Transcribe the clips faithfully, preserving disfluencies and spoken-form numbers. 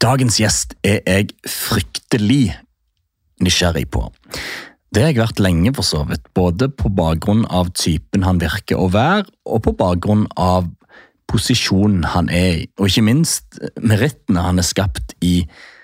Dagens gjest er jeg fryktelig nysgjerrig på. Det har jeg vært lenge for så vidt, både på bakgrunn av typen han virker å være, og på bakgrunn av posisjonen han er i, og ikke minst merittene han er skapt i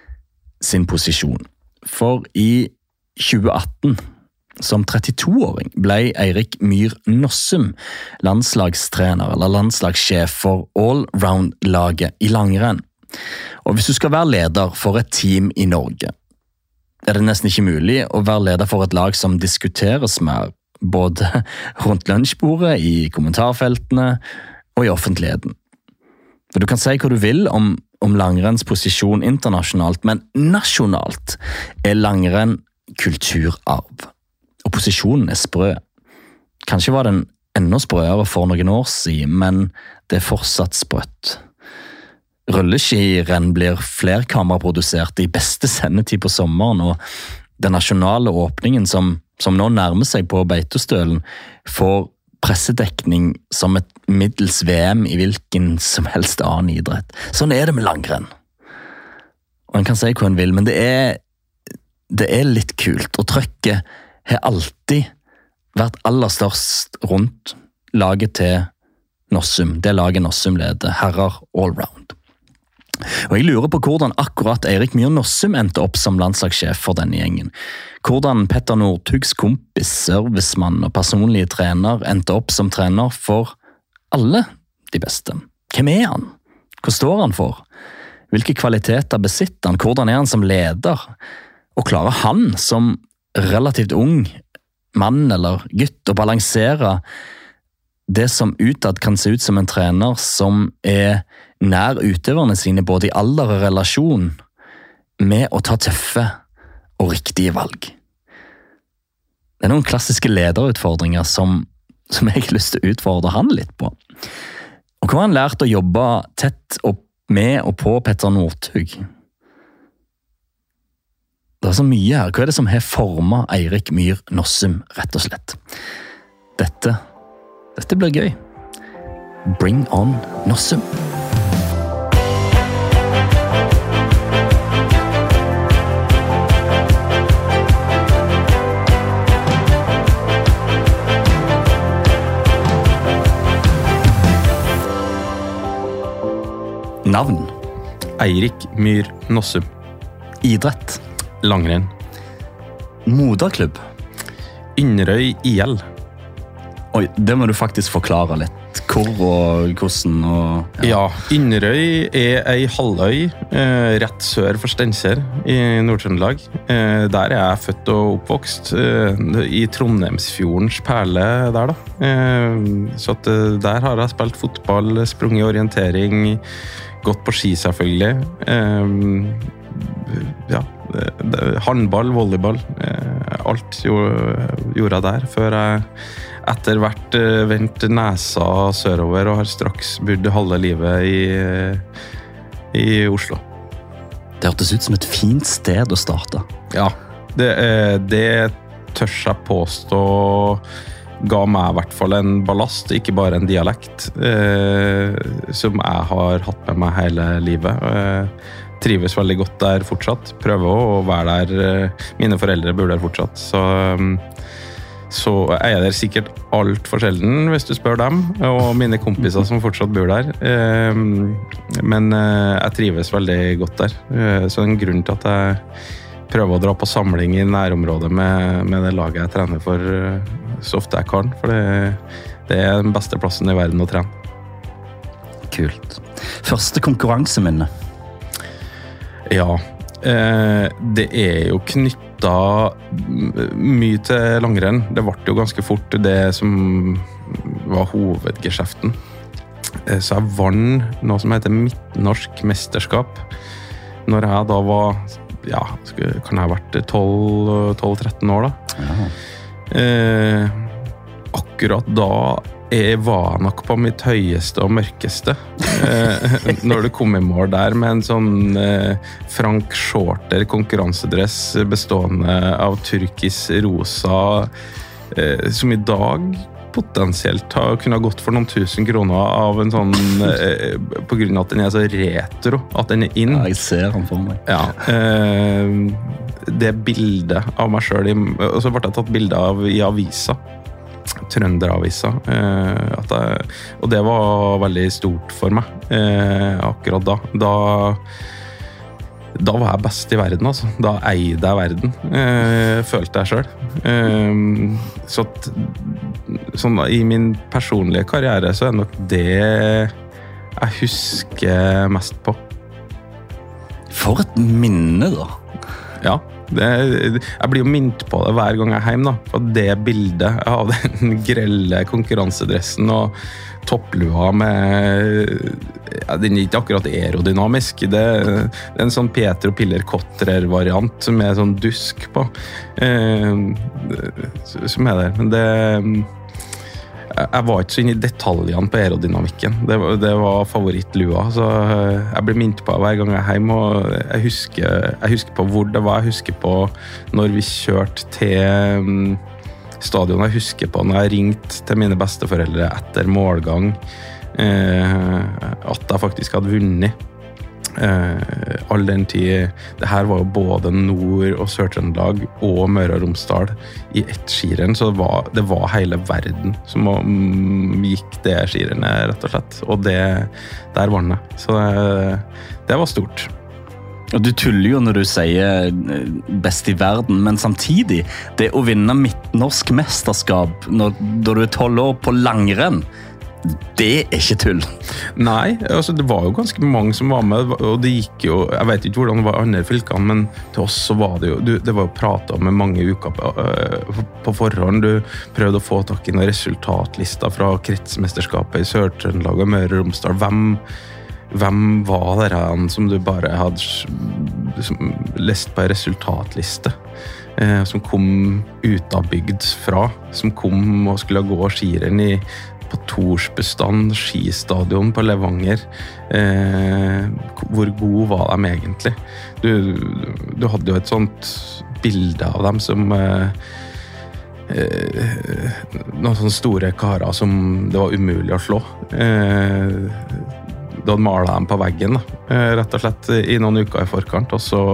sin posisjon. For i tjue atten, som trettito-åring, ble Eirik Myhr Nossum landslagstrener eller landslagssjef for all-round-laget i langrenn. Og hvis du skal være leder for et team i Norge, er det nesten ikke mulig å være leder for et lag som diskuteres mer, både rundt lunsjbordet, i kommentarfeltene og i offentligheten. For du kan si hva du vil om, om langrenns posisjon internasjonalt, men nasjonalt er langrenn kulturarv. Og posisjonen er sprø. Kanskje var den enda sprøere for noen år siden, men det er fortsatt sprøtt. Rulleskirenn blir flerkameraprodusert i beste sendetid på sommeren, og den nasjonale åpningen som, som nå nærmer seg på Beitostølen får pressedekning som et middels V M i hvilken som helst annen idrett. Sånn er det med langrenn. Og en kan si hva en vil, men det er, det er litt kult, og trøkket har alltid vært aller størst rundt laget til Nossum, det laget Nossum leder, herrer allround. Og jeg lurer på hvordan akkurat Eirik Myhr Nossum endte opp som landslagssjef for denne gjengen. Hvordan Petter Northugs kompis, servicemann og personlige trener endte opp som trener for alle de beste. Hvem er han? Hva står han for? Hvilke kvaliteter besitter han? Hvordan er han som leder? Og klarer han som relativt ung mann eller gutt å balansere det som utad kan se ut som en trener som er nær utøverne sine både i alder og relasjon, med å ta tøffe og riktige valg. Det er noen klassiske lederutfordringer som, som jeg har lyst til å utfordre han litt på. Og hva har han lært å jobbe tett opp med og på Petter Northug? Det er så mye her. Hva er det som har formet Eirik Myhr Nossum, rett og slett? Dette, dette blir gøy. Bring on Nossum. Navn? Eirik Myhr Nossum. Idrett? Langrenn. Moderklubb? Inderøy I L. Oi, det må du faktisk forklare litt. Hvor og hvordan og... Ja, ja Inderøy er ei halvøy eh, rett sør for Steinkjer i Nord-Trøndelag. Eh, der er jeg født og oppvokst, eh, i Trondheimsfjordens perle der da. Eh, så at, eh, der har jeg spilt fotball, sprunget orientering, gått på ski selvfølgelig. Eh, ja, håndball, volleyball, alt gjorde jeg der, før jeg etter hvert vendte nesa sørover og har straks bodd halve livet i, i Oslo. Det hørtes ut som et fint sted å starte. Ja, det, det tørs jeg påstå ga meg i hvert fall en ballast, ikke bare en dialekt, eh, som jeg har hatt med meg hele livet. Eh, trives veldig godt der fortsatt, prøver å være der, mine foreldre bor der fortsatt, så, så er jeg der sikkert alt for sjelden hvis du spør dem, og mine kompiser som fortsatt bor der, men jeg trives veldig godt der, så det er en grunn til at jeg prøver å dra på samling i nærområdet med, med det laget jeg trener for så ofte jeg kan, for det, det er den beste plassen i verden å trene. Kult. Første konkurranseminne? Ja, eh, det er jo knyttet mye til langrenn. Det ble jo ganske fort det som var hovedgeskjeften. Eh, så jeg vant noe som heter Midtnorsk mesterskap. Når jeg da var, ja, kan jeg ha vært tolv tretten år da. Ja. Eh, akkurat da jeg var nok på mitt høyeste og mørkeste eh, når det kom i mål der med en sånn eh, Frank Shorter konkurransedress bestående av turkis rosa eh, som i dag potensielt ha, kunne ha gått for noen tusen kroner av en sånn, eh, på grunn av at den er så retro, at den er inn. Ja, jeg ser den for meg. Ja, eh, det bildet av meg selv, og så ble jeg tatt bilde av i avisa, Trønderavisa, eh, at jeg, og det var veldig stort for meg, eh, akkurat da. Da Da var jeg best i verden, altså. Da eide jeg verden, eh, følte jeg selv. Eh, så at, sånn, i min personlige karriere så er det nok det jeg husker mest på. For et minne, da. Ja, det, jeg blir jo minnet på det hver gang jeg er hjemme, da. For det bildet av den grelle konkurransedressen og topplua med, ja, den er ikke akkurat aerodynamisk, det, det er en sånn Pietro Piller Kotrer-variant med sånn dusk på, eh, som er der, men det, jeg var ikke så inne i detaljene på aerodynamikken, det, det var favorittlua, så jeg ble minnet på hver gang jeg er hjemme, og jeg husker, jeg husker på hvor det var, jeg husker på når vi kjørte til stadion. Jeg husker på når jeg ringte til mine besteforeldre etter målgang, eh, at jeg faktisk hadde vunnet. Eh, all den tid, det her var jo både Nord- og Sør-Trøndelag og Møre og Romsdal i ett skirenn, så det var, det var hele verden som um, gikk det skirennet, rett og slett. Og det, der vant jeg. Så det, det var stort. Og du tuller jo når du sier best i verden, men samtidig, det å vinne midtnorsk mesterskap når, når du er tolv år på langrenn, det er ikke tull. Nei, altså det var jo ganske mange som var med, og det gikk jo, jeg vet ikke hvordan det var i andre fylkene, men til oss så var det jo, det var jo pratet med mange uker på, på forhånd, du prøvde å få tak i noen resultatlister fra kretsmesterskapet i Sør-Trøndelag og Møre og Romsdal, hvem Hvem var det han som du bare hadde lest på en resultatliste, eh, som kom ut av bygd fra, som kom og skulle gå skirenn i på Torsbestand skistadion på Levanger. Eh, hvor god var de egentlig? Du, du hadde jo et sånt bilde av dem som eh, eh, noen sånne store karer som det var umulig å slå. Eh, Da malet jeg dem på veggen, da, rett og slett, i noen uker i forkant, og så,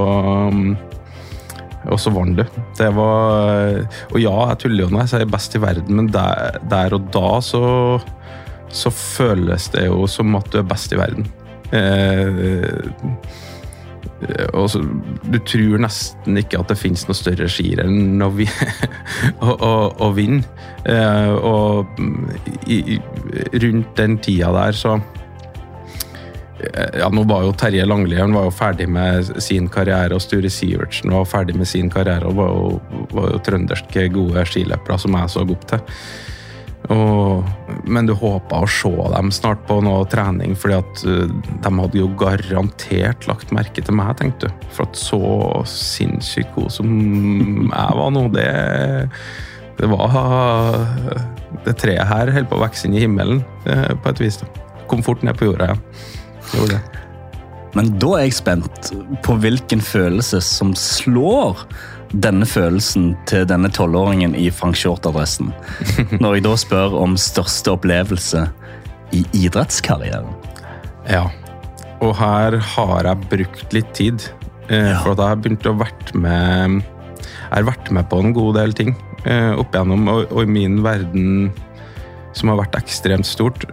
og så vant du. Det var, og ja, jeg tuller jo når jeg sier best i verden, men der, der og da så, så føles det jo som at du er best i verden. Eh, og så, du tror nesten ikke at det finnes noe større skirenn å, vi, å, å, å vinne. Eh, og i, rundt den tida der så ja, nå var jo Terje Langli, han var jo ferdig med sin karriere, og Sture Sivertsen var ferdig med sin karriere, og var jo, var jo trønderske gode skiløpere som jeg så opp til. Og, men du håpet å se dem snart på noe trening, fordi at de hadde jo garantert lagt merke til meg, tenkte du. For at så sinnssykt god som jeg var nå, det, det var det treet her helt på å vokse inn i himmelen, på et vis. Da. Kom fort ned på jorda, ja. Det. Men da er jeg spent på hvilken følelse som slår denne følelsen til denne tolvåringen i Frank Short-adressen, når jeg da spør om største opplevelse i idrettskarrieren. Ja, og her har jeg brukt litt tid, ja. For at jeg har begynt å vært med, jeg har vært med på en god del ting opp igjennom, og, og i min verden som har vært ekstremt stort.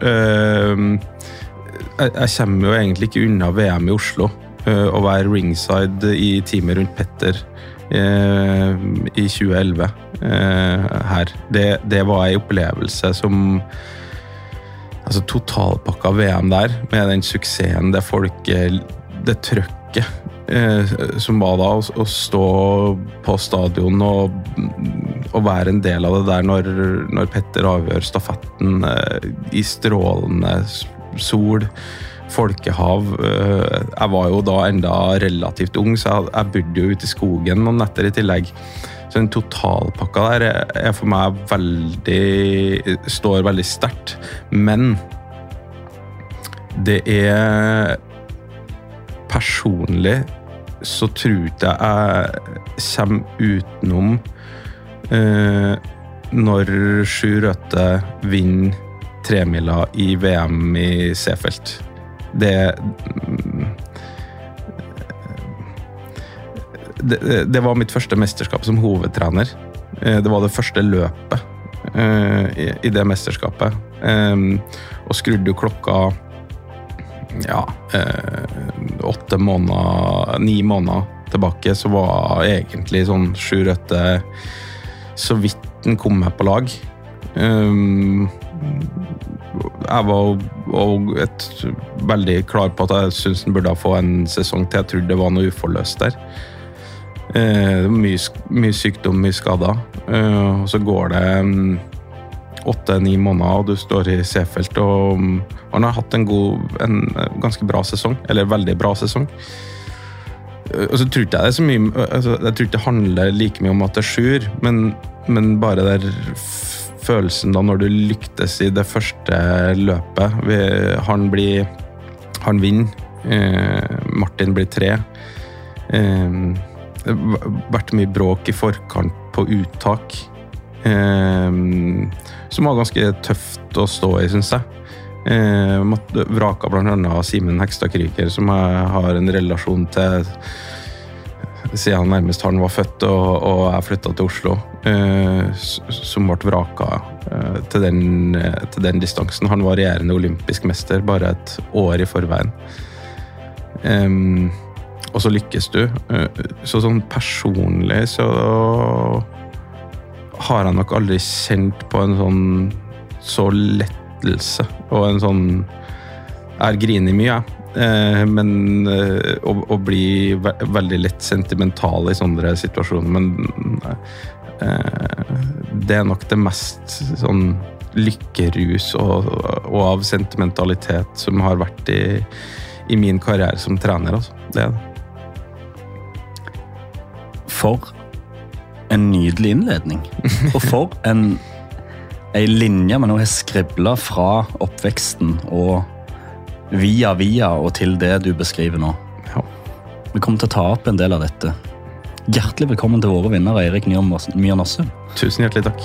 Jeg, jeg kommer jo egentlig ikke unna V M i Oslo, å være ringside i teamet rundt Petter i tjue elleve her. Det, det var en opplevelse som, altså totalpakka V M der, med den suksessen, det folket, det trøkket som var da, å stå på stadion og, og være en del av det der når, når Petter avgjør stafetten i strålende sol, folkehav. Jeg var jo da enda relativt ung, så jeg, jeg bodde jo ute i skogen noen netter i tillegg. Så den totalpakka der er for meg veldig, står veldig sterkt. Men det er personlig så tror jeg jeg kommer utenom eh, når Sju Røthe vinner tremila i V M i Seefeld. Det, det, det var mitt første mesterskap som hovedtrener. Det var det første løpet i, i det mesterskapet. Og skrudde klokka ja, åtte måneder, ni måneder tilbake, så var egentlig sånn Sju Røthe så vidt den kom med på lag. Jeg var og et, veldig klar på at jeg synes den burde få en sesong til. Jeg trodde det var noe uforløst der. Eh, mye, mye sykdom, mye skader. Eh, og så går det um, åtte-ni måneder, og du står i Seefeld, og um, han har hatt en, god, en ganske bra sesong, eller veldig bra sesong. Eh, og så tror jeg det så mye, altså, jeg tror ikke det handler like mye om at det er Sjur, men, men bare der følelsen da når du lyktes i det første løpet. Vi, han blir, han vinner, eh, Martin blir tre. Eh, det har vært mye bråk i forkant på uttak, eh, som var ganske tøft å stå i, synes jeg. Eh, måtte vraka blant annet Simen Hekstad Kryger, som jeg har en relasjon til siden nærmest han var født, og, og jeg flyttet til Oslo, eh, som ble vraka eh, til, den, til den distansen. Han var regjerende olympisk mester, bare et år i forveien. Um, og så lykkes du. Så sånn personlig så har jeg nok aldri kjent på en sånn så lettelse, og en sånn jeg har grinet mye, jeg. Eh, men eh, å, å bli ve veldig lett sentimental i sånne situasjoner, men eh, det er nok det mest sånn lykkerus og, og av sentimentalitet som har vært i, i min karriere som trener, altså. Det er det. For en nydelig innledning, og for en, en linje man nå har skriblet fra oppveksten og via via og til det du beskriver nå. Ja. Vi kommer til å ta opp en del av dette. Hjertelig velkommen til våre vinner, Eirik Myhr Nossum. Tusen hjertelig takk.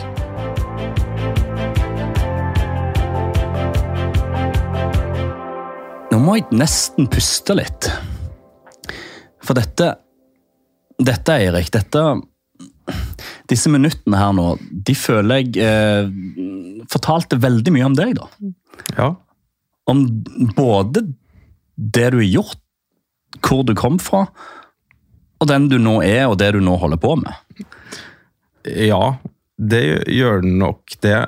Nå må jeg nesten puste litt. For dette, dette Eirik, dette, disse minuttene her nå, de føler jeg eh, fortalte veldig mye om deg da. Ja. Om både det du har gjort, hvor du kom fra, og den du nå er, og det du nå holder på med. Ja, det gjør den nok det.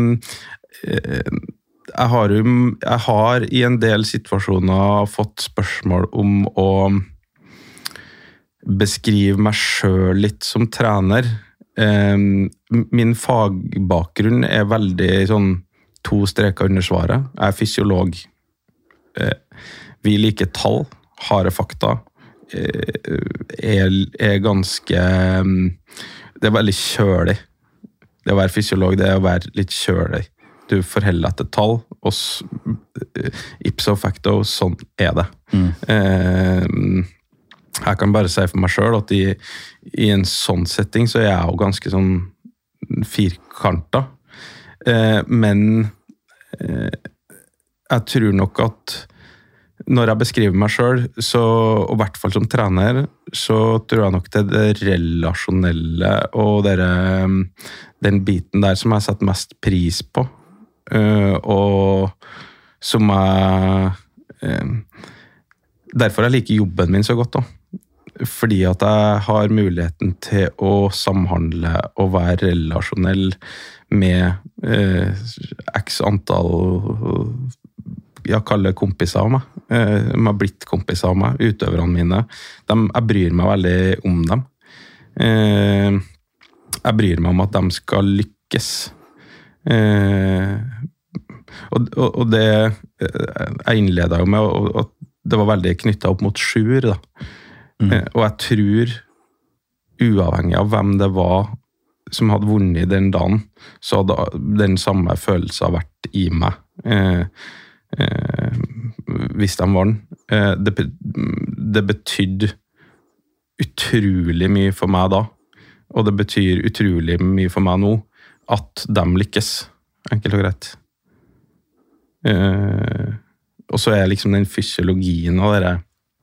Jeg har, jo, jeg har i en del situasjoner fått spørsmål om å beskrive meg selv litt som trener. Min fagbakgrunn er veldig sånn to streker under svaret. Jeg er fysiolog. Vi liker tall, harde fakta. Er, er ganske... Det er veldig kjølig. Det å være fysiolog, det er å være litt kjølig. Du forholder deg til tall, og ipso facto, sånn er det. Mm. Jeg kan bare si for meg selv at i, i en sånn setting så er jeg jo ganske sånn firkantet. Men jeg tror nok at når jeg beskriver meg selv, så, og i hvert fall som trener, så tror jeg nok det er det relasjonelle og dere, den biten der som jeg setter mest pris på. Og som jeg... Derfor jeg liker jobben min så godt da. Fordi at jeg har muligheten til å samhandle og være relasjonell med eh, x antall, jeg kaller kompiser av meg. Eh, de har blitt kompiser av meg, utøverne mine. De, jeg bryr meg veldig om dem. Eh, jeg bryr meg om at de skal lykkes. Eh, og, og, og det jeg innledet jo med at det var veldig knyttet opp mot Sjur da. Mm. Og jeg tror, uavhengig av hvem det var som hadde vunnet den dagen, så hadde den samme følelsen vært i meg eh, eh, hvis de vant. Eh, det, det betydde utrolig mye for meg da, og det betyr utrolig mye for meg nå, at de lykkes, enkelt og greit. Uh, og så er liksom den fysiologien av det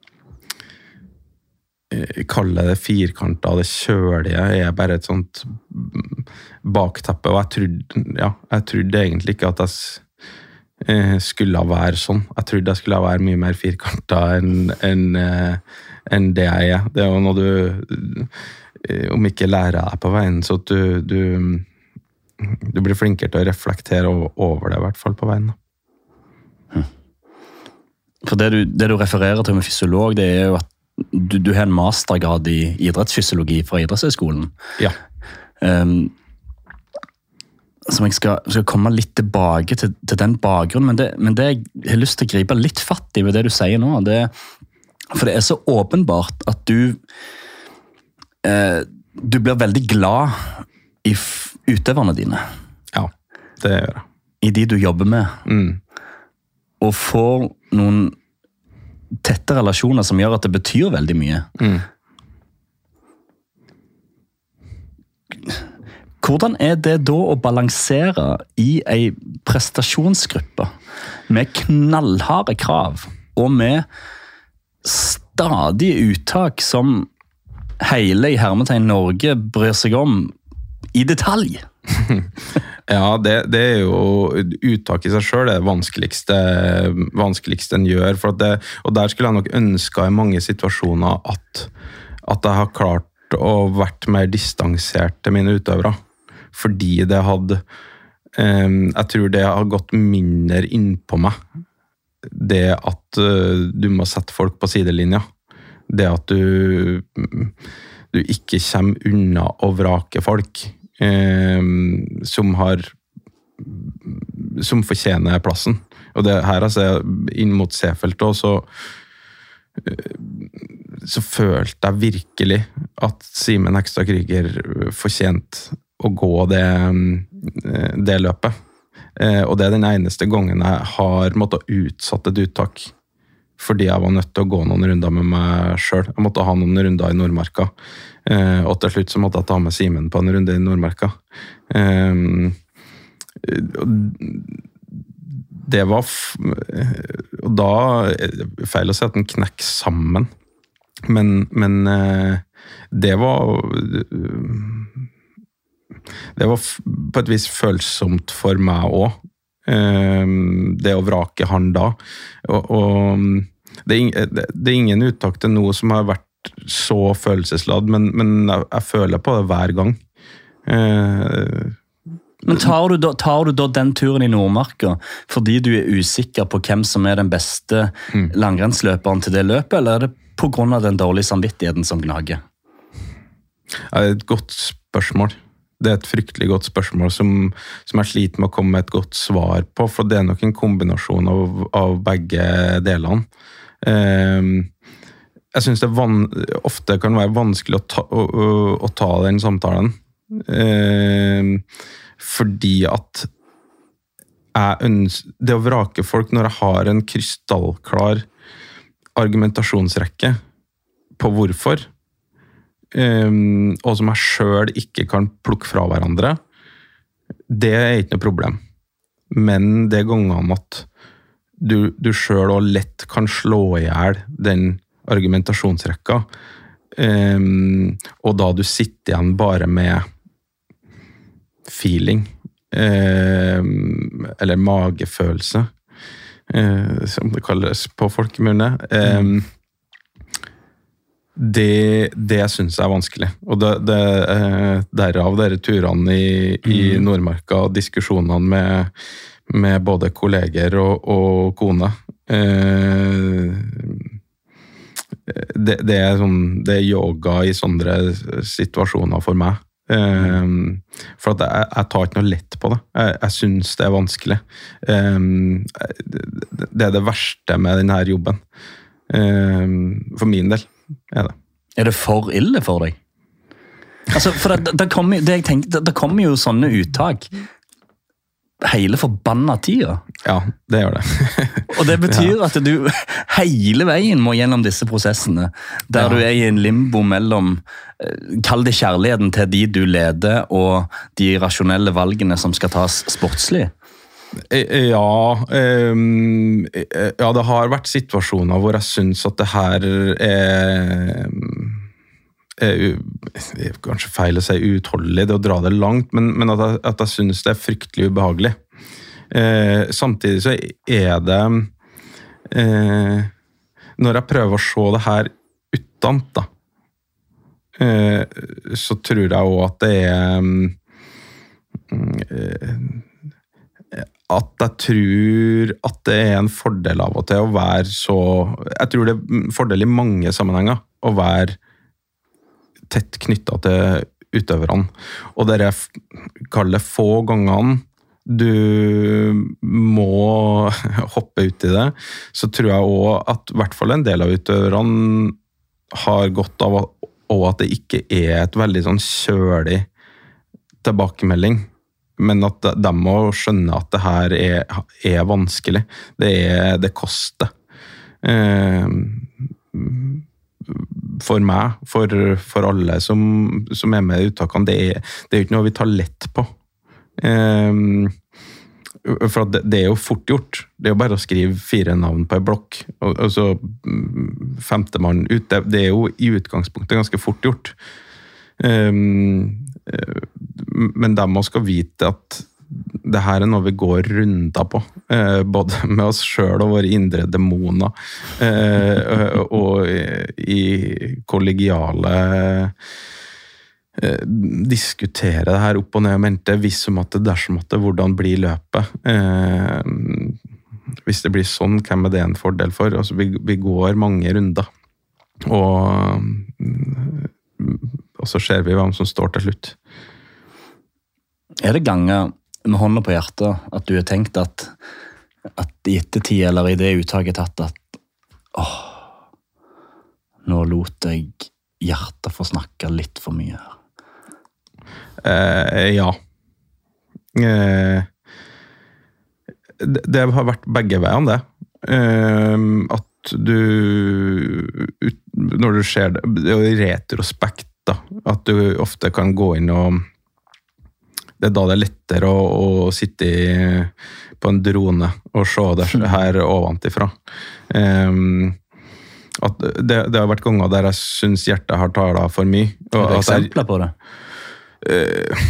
uh, kalle det firkantet av det kjølige er bare et sånt bakteppe, og jeg trodde, ja, jeg trodde egentlig ikke at jeg uh, skulle være sånn. Jeg trodde jeg skulle være mye mer firkantet enn, enn, uh, enn det jeg er. Det er jo når du uh, om ikke lærer deg på veien, så at du, du, du blir flinkere til å reflektere over det, i hvert fall på veien. For det du, det du refererer til med fysiolog, det er jo at du, du har en mastergrad i idrettsfysiologi fra idrettshøyskolen. Ja. Um, som jeg skal, skal komme litt tilbake til, til den bakgrunnen, men det, men det jeg har lyst til å gripe litt fatt i ved det du sier nå, det, for det er så åpenbart at du eh, du blir veldig glad i f- utøverne dine. Ja, det gjør jeg. I de du jobber med. Mm. Og får noen tette relasjoner som gjør at det betyr veldig mye. Mm. Hvordan er det da å balansere i en prestasjonsgruppe med knallharde krav og med stadige uttak som hele i hermetegn Norge bryr seg om i detalj? Ja, det, det er jo uttak i seg selv det vanskeligste, vanskeligste en gjør, for at det, og der skulle jeg nok ønske i mange situasjoner at, at jeg har klart å vært mer distansert til mine utøvere, fordi det hadde, eh, jeg tror det har gått mindre inn på meg, det at uh, du må sette folk på sidelinja, det at du, du ikke kommer unna å vrake folk, Eh, som har som fortjener plassen. Og det her altså, inn mot Seefeld også, så, så følte jeg virkelig at Simen Hekstad Krüger fortjente å gå det, det løpet. Eh, og det er den eneste gangen jeg har måttet utsatt et uttak, fordi jeg var nødt til å gå noen runder med meg selv. Jeg måtte ha noen runder i Nordmarka. Eh, og til slutt så måtte jeg ta med Simen på en runde i Nordmarka. Eh, det var... F- og da... Feil å si at den knekk sammen. Men, men eh, det var... Det var f- på et vis følsomt for meg også. Det å vrake han da. Og, og det, er, det er ingen uttak til noe som har vært så følelsesladd, men, men jeg, jeg føler på det hver gang. Eh, men tar du, da, tar du da den turen i Nordmarka fordi du er usikker på hvem som er den beste mm. langrennsløperen til det løpet, eller er det på grunn av den dårlige samvittigheten som gnager? Det er et godt spørsmål. Det er et fryktelig godt spørsmål som, som jeg sliter med å komme med et godt svar på, for det er nok en kombinasjon av, av begge delene. Eh, jeg synes det van, ofte kan være vanskelig å ta, å, å, å ta den samtalen, eh, fordi at jeg ønsker, det å vrake folk når jeg har en krystallklar argumentasjonsrekke på hvorfor, Um, og som jeg selv ikke kan plukke fra hverandre, det er ikke noe problem. Men det gangene at du, du selv også lett kan slå ihjel den argumentasjonsrekka, um, og da du sitter igjen bare med feeling, um, eller magefølelse, uh, som det kalles på folkemunne, um, mm. Det, det synes jeg er vanskelig. Og det, det, derav dere turene i, i Nordmarka og diskusjonene med, med både kolleger og, og kone. Det, det, er sånn, det er yoga i sånne situasjoner for meg. For at jeg, jeg tar ikke noe lett på det. Jeg, jeg synes det er vanskelig. Det er det verste med denne jobben. For min del. Er det. Er det for ille for deg? Altså, for det, det, kommer, det, jeg tenkte, det, det kommer jo sånne uttak hele forbanna tida. Ja, det gjør det. Og det betyr Ja. at du hele veien må gjennom disse prosessene, der Ja. du er i en limbo mellom, eh, kall det kjærligheten til de du leder, og de rasjonelle valgene som skal tas sportslig. Eh, Ja, ehm, eh, ja, det har vært situasjoner hvor jeg synes at det her er, er u- det er kanskje feil å si uutholdelig, det å dra det langt, men, men at, jeg, at jeg synes det er fryktelig ubehagelig. Eh, samtidig så er det, eh, når jeg prøver å se det her utant da, eh, så tror jeg også at det er, mm, eh, at jeg tror at det er en fordel av og til å være så, jeg tror det er en fordel i mange sammenhenger å være tett knyttet til utøverne. Og dere kaller få gangene du må hoppe ut i det, så tror jeg også at i hvert fall en del av utøverne har godt av og at det ikke er et veldig sånn kjølig tilbakemelding, men at de må skjønne at det her er, er vanskelig. Det, er, det koster. Eh, for meg, for, for alle som, som er med i uttakene, det er, det er jo ikke noe vi tar lett på. Um, for det, det er jo fort gjort. Det er jo bare å skrive fire navn på en blokk, og, og så femte mann ut. Det, det er jo i utgangspunktet ganske fort gjort. Um, men de må skal vite at det her er noe vi går runder på, eh, både med oss selv og våre indre demoner, eh, og i kollegiale eh, diskutere det her opp og ned og mente, hvis som at det dersom at det, hvordan blir løpet. Eh, hvis det blir sånn, hvem er det en fordel for? Altså, vi, vi går mange runder, og, og så ser vi hvem som står til slutt. Er det ganger med hånda på hjertet at du har tenkt at, at i ettertid eller i det uttaket tatt at åh, nå lot jeg hjertet få snakke litt for mye her? Eh, ja. Eh, det, det har vært begge veiene, det. Eh, at du, ut, når du ser det, det er jo i retrospekt, da, at du ofte kan gå inn og det er da det er lettere å, å sitte i, på en drone og se det her oventifra. Um, at det, det har vært ganger der jeg synes hjertet har talet for mye. Og er det eksempler jeg, på det? Uh,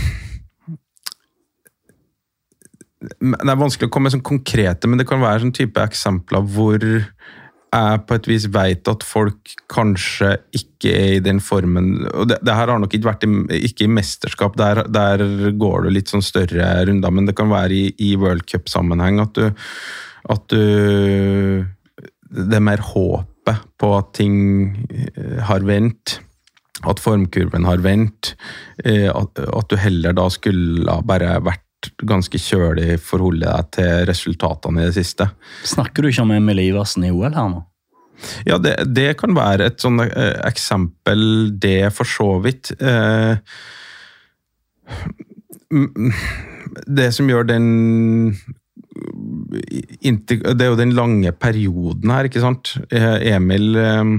det er vanskelig å komme med sånn konkrete, men det kan være sånn type eksempler hvor jeg på et vis vet at folk kanskje ikke er i den formen, og det, det her har nok ikke vært i, ikke i mesterskap, der, der går du litt sånn større runder, men det kan være i, i World Cup-sammenheng at du, at du, det er mer håpet på at ting har vendt, at formkurven har vendt, at, at du heller da skulle bare vært ganske kjølig forholde deg til resultatene i det siste. Snakker du ikke om Emil Iversen i O L her nå? Ja, det, det kan være et sånt eh, eksempel, det for så vidt. Eh, det som gjør den det er jo den lange perioden her, ikke sant? Emil eh,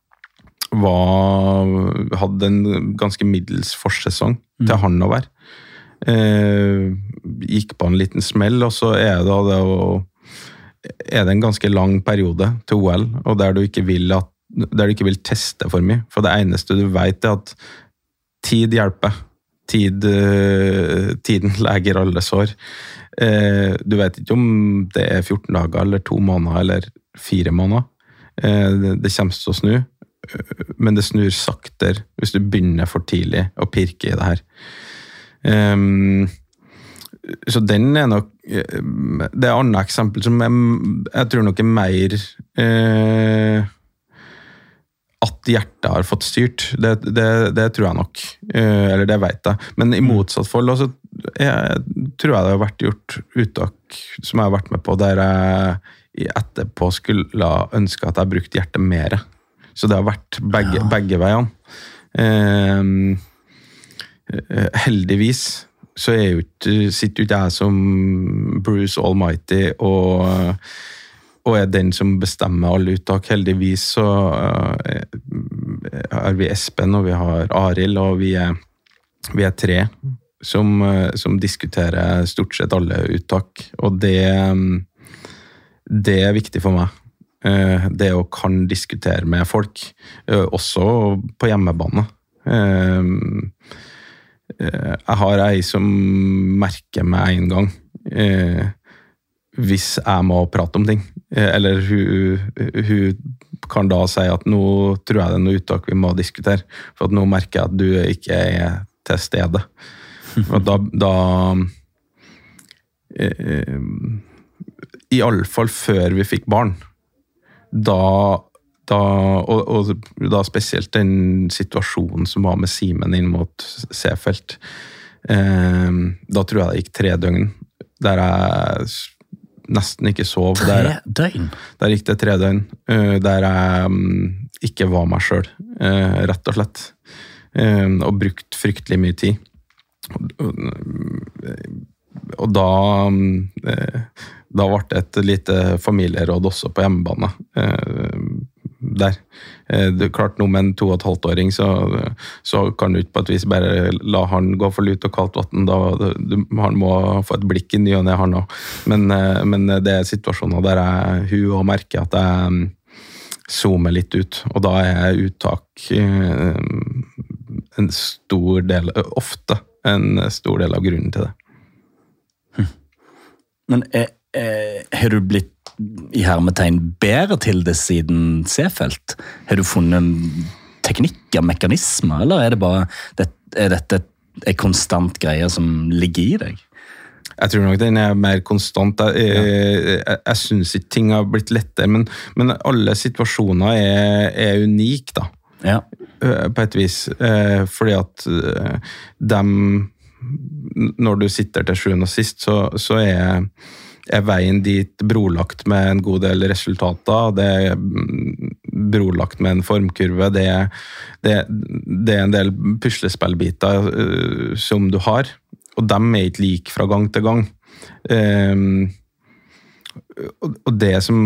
var, hadde en ganske middels forsesong mm. til han å være. Eh, gikk på en liten smell, og så er det, det, er det en ganske lang periode til O L, og der du ikke vil, at, der du ikke vil teste for mye. For det eneste du vet er at tid hjelper. Tid, tiden leger alle sår. Eh, du vet ikke om det er fjorten dager, eller to måneder, eller fire måneder. Eh, det, det kommer til å snu, men det snur saktere hvis du begynner for tidlig å pirke i det her. Um, så den er nok det er et annet eksempel som jeg, jeg tror nok er mer eh, at hjertet har fått styrt, det, det, det tror jeg nok, eh, eller det vet jeg, men i motsatt forhold altså, jeg tror jeg det har vært gjort uttak som jeg har vært med på der jeg etterpå skulle ønske at jeg brukte hjertet mer, så det har vært begge, ja. begge veiene. eh, heldigvis så er jo ikke, sitter jo ikke jeg som Bruce Almighty og, og er den som bestemmer alle uttak. Heldigvis så har vi Espen, og vi har Arild, og vi er, vi er tre som, som diskuterer stort sett alle uttak. Og det, det er viktig for meg. Det å kan diskutere med folk, også på hjemmebane. Jeg har ei som merker meg en gang, hvis jeg må prate om ting. Eller hun, hun kan da si at nå tror jeg det er noe uttak vi må diskutere, for at nå merker jeg at du ikke er til stede. Og da, da i alle fall før vi fikk barn, Da, da, og, og da spesielt den situasjonen som var med Simen inn mot Seefeld, eh, da tror jeg det gikk tre døgn, der jeg nesten ikke sov. Tre der, døgn? Der gikk det tre døgn, uh, der jeg um, ikke var meg selv, uh, rett og slett. Uh, og brukt fryktelig mye tid. Og, og, og da... Uh, Da ble det et lite familieråd også på hjemmebane eh, der. Eh, det er klart noe med en to og et halvt åring, så, så kan du ikke på et vis bare la han gå for lut og kaldt vatten. Da, du, han må få et blikk i ny og ned, han også. Men, eh, men det er situasjoner der jeg, hun også merker at jeg zoomer litt ut, og da er uttak eh, en stor del, ofte en stor del av grunnen til det. Hm. Men er Eh, har du blitt i hermetegn bedre til det siden Seefeld? Har du funnet teknikker, mekanismer, eller er det bare det, er dette en konstant greie som ligger i deg? Jeg tror nok den er mer konstant. Jeg, jeg, jeg, jeg synes ikke ting har blitt lettere, men, men alle situasjoner er, er unike, da. Ja. På et vis. Fordi at dem, når du sitter til sjuende og sist, så, så er er veien dit brolagt med en god del resultater, det er brolagt med en formkurve, det er, det, det er en del puslespillbiter uh, som du har, og dem er ikke like fra gang til gang. Um, og, og det som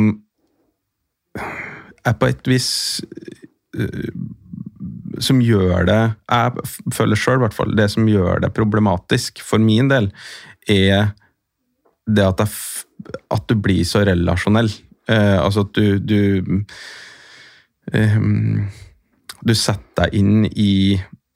er på et vis uh, som gjør det, jeg føler selv i hvert fall, det som gjør det problematisk for min del, er det at, jeg, at du blir så relasjonell. Eh, altså at du du, eh, du setter deg inn i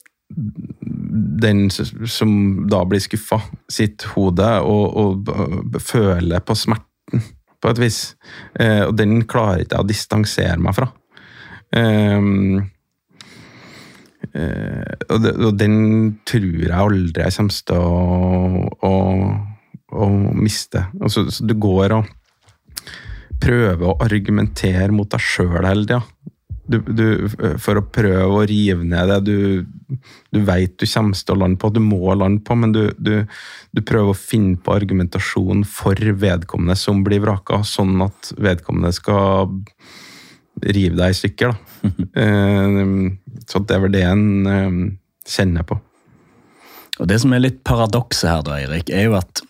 den som da blir skuffet sitt hode og, og, og føler på smerten på et vis. Eh, og den klarer ikke jeg å distansere meg fra. Eh, eh, og, det, og den tror jeg aldri jeg kommer til å, å å miste. Altså, så du går og prøver å argumentere mot deg selv hele tiden. Du, du, for å prøve å rive ned det du, du vet du kommer til å lande på, du må lande på, men du, du, du prøver å finne på argumentasjon for vedkommende som blir vraka, sånn at vedkommende skal rive deg i stykker. Da. Så det er vel det en kjenner på. Og det som er litt paradokset her da, Eirik, er jo at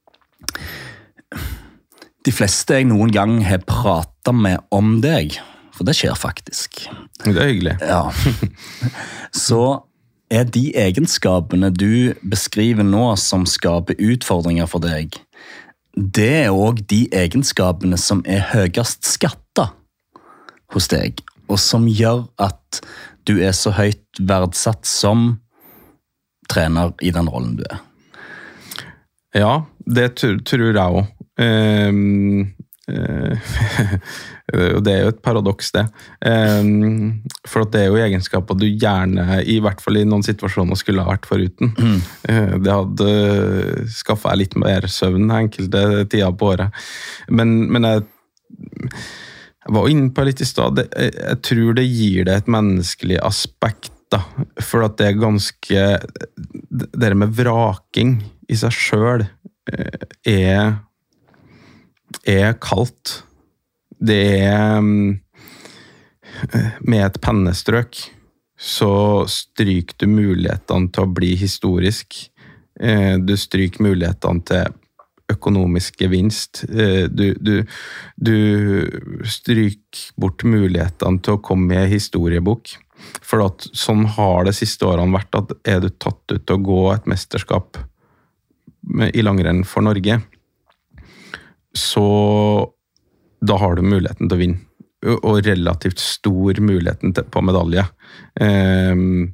de fleste jeg noen gang har pratet med om deg, for det skjer faktisk. Det er hyggelig. Ja. Så er de egenskapene du beskriver nå som skaper utfordringer for deg, det er også de egenskapene som er høyest skattet hos deg, og som gjør at du er så høyt verdsatt som trener i den rollen du er. Ja, det tror, tror jeg også. Um, uh, det er jo et paradoks det. Um, for det er jo egenskaper du gjerne, i hvert fall i noen situasjoner, skulle ha vært foruten. Mm. Uh, det hadde skaffet jeg litt mer søvn enkelte tider på året. Men, men jeg, jeg var inne på litt i sted. Jeg, jeg tror det gir det et menneskelig aspekt, da. For at det er ganske... Det med vraking i seg selv er, er kaldt. Det er med et pennestrøk så stryker du mulighetene til å bli historisk Du stryker mulighetene til økonomisk gevinst. Du, du, du stryker bort mulighetene til å komme i en historiebok. For at sånn har det siste årene vært at er du tatt ut til å gå et mesterskap i langrenn for Norge, så da har du muligheten til å vinne. Og relativt stor muligheten til, på medalje. Um,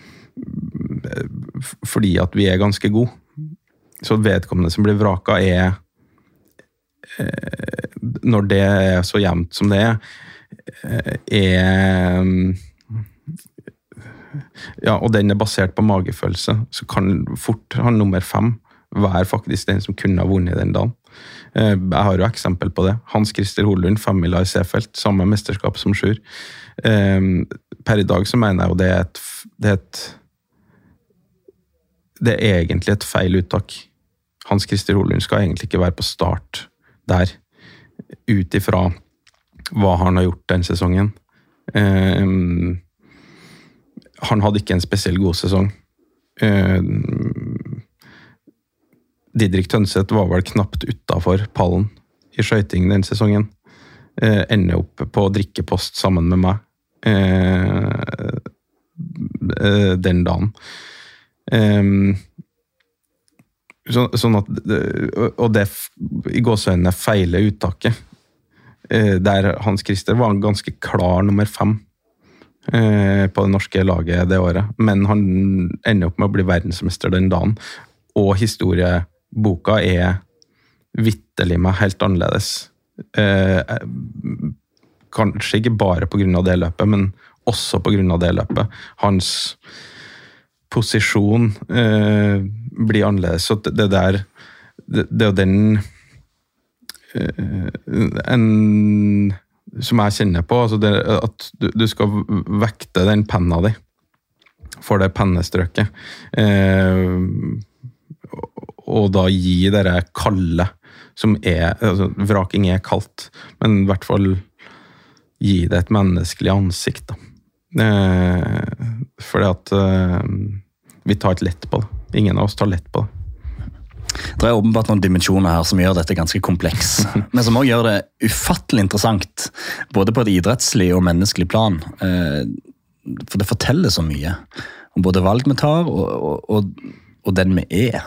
fordi at vi er ganske gode. Så vedkommende som blir vraka er, eh, når det er så jevnt som det er, er ja, og den er basert på magefølelse, så kan fort han nummer fem være faktisk den som kunne ha vunnet den dagen. Jeg har jo eksempel på det. Hans Christer Holund, femmila i Seefeld, samme mesterskap som Sjur. Per i dag så mener jeg jo det er et, det er et det er egentlig et feil uttak. Hans Christer Holund skal egentlig ikke være på start der, ut ifra hva han har gjort den sesongen. Um, han hadde ikke en spesiell god sesong. Um, Didrik Tønseth var vel knapt utenfor pallen i skøyting den sesongen. Uh, ender opp på drikkepost sammen med meg uh, uh, den dagen. Um, så, sånn at og det i gåsøynene feile uttaket uh, der Hans Christer var en ganske klar nummer fem uh, på det norske laget det året, men han ender opp med å bli verdensmester den dagen, og historieboka er vitterlig meg helt annerledes. Uh, kanskje ikke bare på grunn av det løpet, men også på grunn av det løpet. Hans posisjon eh, blir annerledes, så det der det, det er jo den eh, en som jeg kjenner på, altså det, at du, du skal vekte den penna di for det pennestrøket eh, og da gi dere kalde som er, altså vraking er kaldt, men i hvert fall gi det et menneskelig ansikt da. Eh, fordi at eh, vi tar ikke lett på det. Ingen av oss tar lett på det. Det er åpenbart noen dimensjoner her som gjør dette ganske kompleks, men som også gjør det ufattelig interessant, både på et idrettslig og menneskelig plan. Eh, for det forteller så mye om både valg vi tar og, og, og, og den vi er.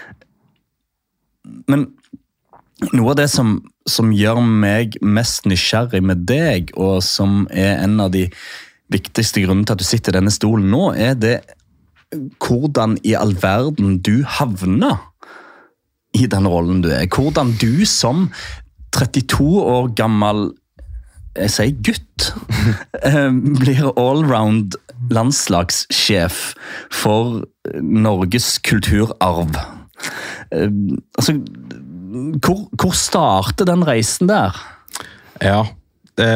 Men noe av det som, som gjør meg mest nysgjerrig med deg, og som er en av de viktigste grunnen til at du sitter i denne stolen nå, er det hvordan i all verden du havner i den rollen du er. Hvordan du som trettito år gammel, jeg sier gutt, blir allround landslagssjef for Norges kulturarv. Altså, hvor, hvor starter den reisen der? Ja, det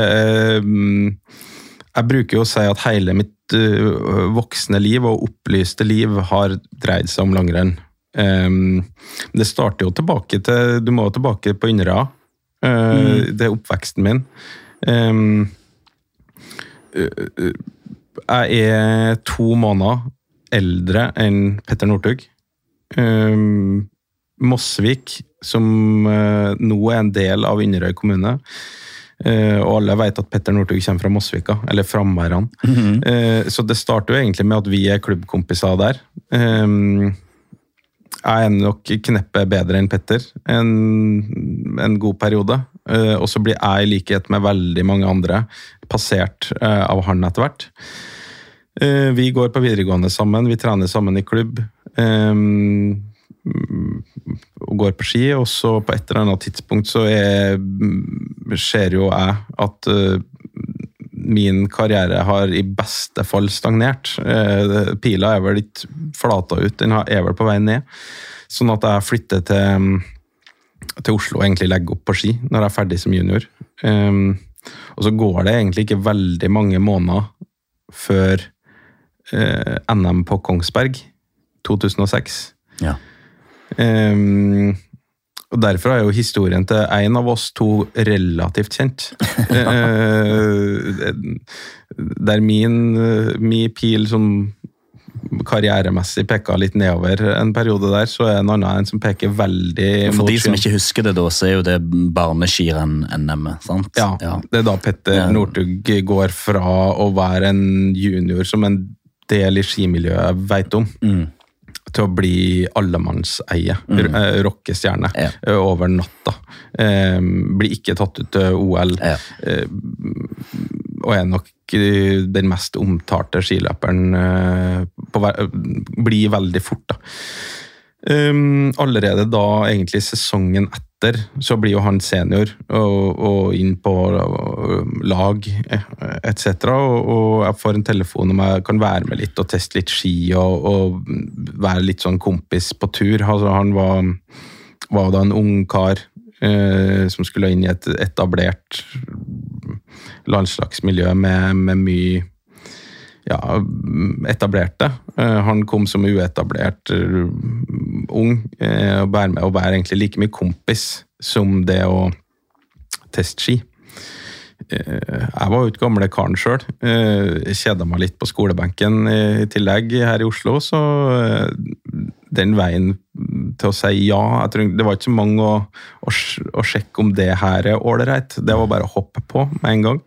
jeg bruker jo å si at hele mitt uh, voksne liv og opplyste liv har dreid seg om langrenn. Um, det starter jo tilbake til, du må jo tilbake på Inderøya, uh, mm. det er oppveksten min. Um, uh, jeg er to måneder eldre enn Petter Northug. Um, Mosvik, som uh, nå er en del av Inderøy kommune, Uh, og alle vet at Petter Northug kommer fra Mosvika, eller Framværan. Mm-hmm. Uh, så det starter jo egentlig med at vi er klubbkompiser der. Um, jeg er nok kneppet bedre enn Petter en, en god periode. Uh, og så blir jeg i likhet med veldig mange andre passert uh, av han etter hvert. Uh, vi går på videregående sammen, vi trener sammen i klubb. Um, og går på ski, og så på et eller annet tidspunkt så er, ser jo jeg at uh, min karriere har i beste fall stagnert. Uh, pila er vel litt flata ut, den er vel på vei ned. Sånn at jeg flytter til, til Oslo og egentlig legger opp på ski når jeg er ferdig som junior. Um, og så går det egentlig ikke veldig mange måneder før uh, N M på Kongsberg to tusen og seks. Ja. Um, og derfor er jo historien til en av oss to relativt kjent. uh, der min, min pil som karrieremessig peker litt nedover en periode der, så er en annen en som peker veldig For mot de som ikke husker det da, så er jo det barneskirenn-N M, sant? Ja, ja, det er da Petter ja. Northug går fra å være en junior som en del i skimiljøet vet om, mm. til å bli allemannseie, mm. rockestjerne, ja. over natta. Eh, blir ikke tatt ut til O L, ja. eh, og er nok den mest omtalte skiløperen eh, på, blir veldig fort da. Um, allerede da egentlig sesongen etter så blir jo han senior og, og inn på lag et cetera og, og jeg får en telefon om jeg kan være med litt og teste litt ski og, og være litt sånn kompis på tur. Altså, han var, var da en ung kar eh, som skulle inn i et etablert landslagsmiljø med, med mye ja, etablerte. Han kom som uetablert ung og bærer med å være egentlig like mye kompis som det å teste ski. Jeg var jo ikke gamle karen selv. Jeg kjedet meg litt på skolebenken i tillegg her i Oslo, så den veien til å si ja, jeg tror, det var ikke så mange å, å, å sjekke om det her er ålreit. Det var bare å hoppe på med en gang.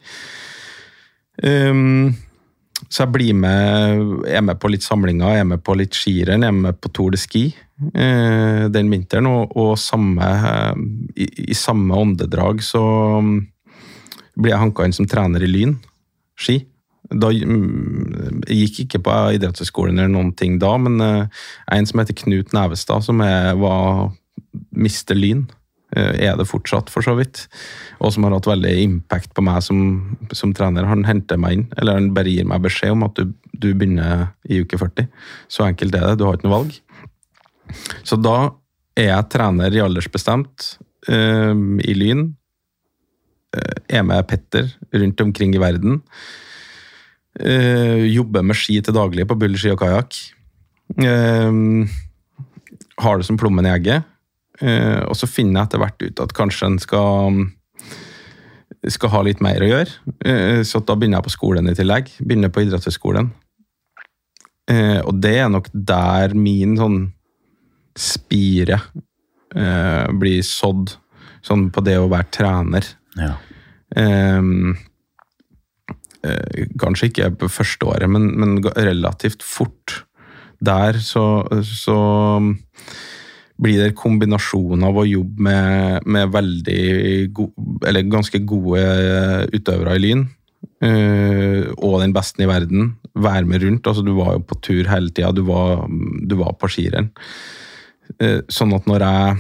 Um, Så jeg blir med, er med på litt samlinger, jeg er med på litt skirenn, jeg er med på Tour de Ski eh, den vinteren, og, og samme, i, i samme åndedrag så blir jeg hanket inn som trener i Lyn, ski. Da, jeg gikk ikke på idrettshøyskolen eller noen ting da, men eh, en som heter Knut Nevestad, som er, var mister Lyn, er det fortsatt for så vidt, og som har hatt veldig impact på meg som, som trener. Han henter meg inn, eller han bare gir meg beskjed om at du, du begynner i uke førti. Så enkelt er det, du har ikke noe valg. Så da er jeg trener i aldersbestemt um, i Lyn, uh, er med Petter rundt omkring i verden, uh, jobber med ski til daglig på bullski og kajak, uh, har det som plommen i egget. Uh, og så finner jeg etter hvert ut at kanskje en skal, skal ha litt mer å gjøre. Uh, så da begynner jeg på skolen i tillegg. Begynner på idrettshøyskolen. Uh, og det er nok der min sånn spire uh, blir sådd. Sånn på det å være trener. Ja. Um, uh, kanskje ikke på første året, men, men relativt fort. Der så... så blir det kombinasjon av å jobbe med, med veldig go, eller ganske gode utøvere i Lyn, uh, og den beste i verden, være med rundt, altså du var jo på tur hele tiden, du var, du var på skirenn. Uh, sånn at når jeg,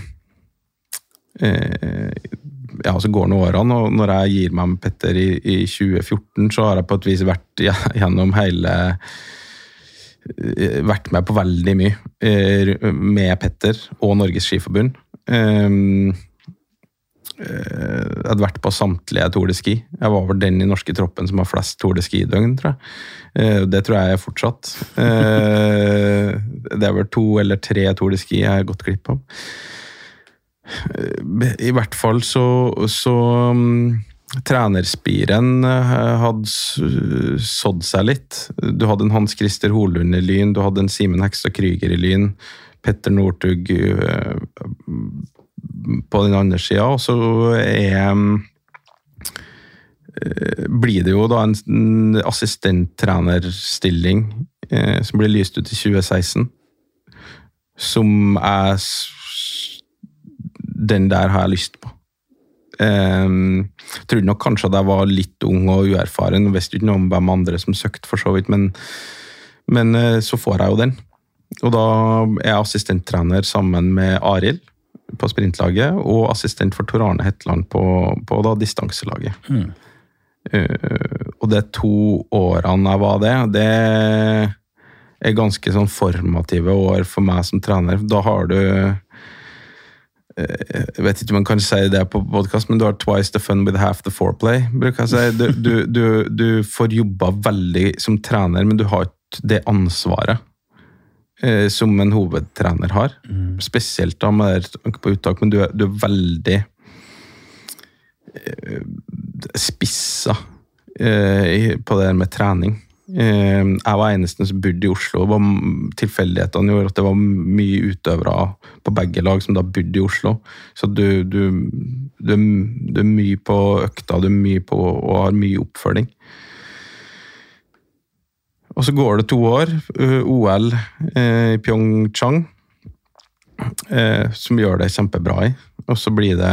uh, ja, så går det årene, og når jeg gir meg med Petter i, i tjue fjorten, så har jeg på et vis vært gjennom hele vært med på veldig mye med Petter og Norges Skiforbund. Jeg hadde vært på samtlige Tour de Ski. Jeg var vel den i norske troppen som har flest Tour de Ski-døgn, tror jeg. Det tror jeg er fortsatt. Det er vel to eller tre Tour de Ski jeg har gått glipp av. I hvert fall så, så trenerspiren hadde sådd seg litt. Du hadde en Hans Christer Holund i Lyn, du hadde en Simen Hekstad Kryger i Lyn, Petter Northug på den andre siden, og så er, blir det jo da en assistenttrenerstilling som blir lyst ut i tjue seksten, som er den der har jeg lyst på. Um, tror nok kanskje at jeg var litt ung og uerfaren og visste ikke noe om hvem andre som søkte for så vidt, men, men så får jeg jo den, og da er jeg assistenttrener sammen med Arild på sprintlaget og assistent for Tor Arne Hetland på, på da distanselaget. Mm. uh, og det to årene jeg var det, det er ganske sånn formative år for meg som trener. Da har du jeg vet ikke om man kan si det på podcast, men du har twice the fun with half the foreplay, bruker jeg si. Du, du, du, du får jobba veldig som trener, men du har ikke det ansvaret eh, som en hovedtrener har. Mm. Spesielt da med det på uttak, men du, du er veldig eh, spissa eh, på det med trening. Jeg var eneste som bodde i Oslo. Det var tilfeldighetene gjorde at det var mye utøvere på begge lag som da bodde i Oslo. Så du, du, du, du er mye på økta, du er mye på og har mye oppfølging. Og så går det to år, O L i Pyeongchang, som gjør det kjempebra i. Og så blir det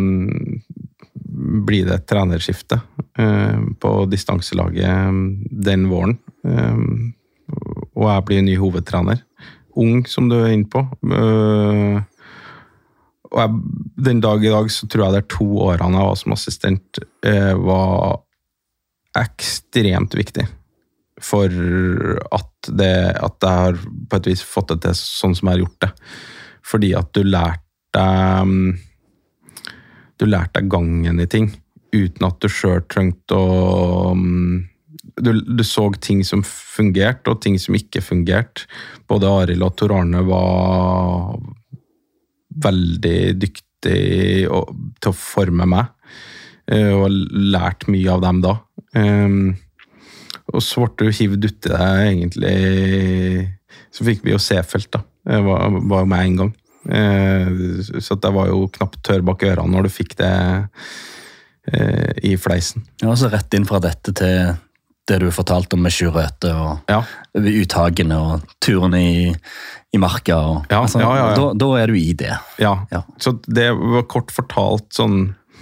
blir det et trenerskifte uh, på distanselaget den våren. Um, og jeg blir ny hovedtrener. Ung, som du er inne på. Uh, og jeg, den dag i dag så tror jeg det er to årene jeg var som assistent uh, var ekstremt viktig for at, det, at jeg har på et vis fått det til sånn som jeg har gjort det. Fordi at du lærte um, Du lærte deg gangen i ting, uten at du selv trengte å... Du, du så ting som fungerte, og ting som ikke fungerte. Både Arild og Tor Arne var veldig dyktige til å forme meg, og lært mye av dem da. Og så ble du hivd ut i det, egentlig. Så fikk vi jo Seefeld da. Det var, var med en gang. Så det var jo knapt tørr bak ørene når du fikk det i fleisen. Ja, så rett inn fra dette til det du fortalte om med Sjurøte og ja. Uttagene og turene i, i marka. Og, ja, altså, ja, ja, ja. Da, da er du i det. Ja. ja, så det var kort fortalt sånn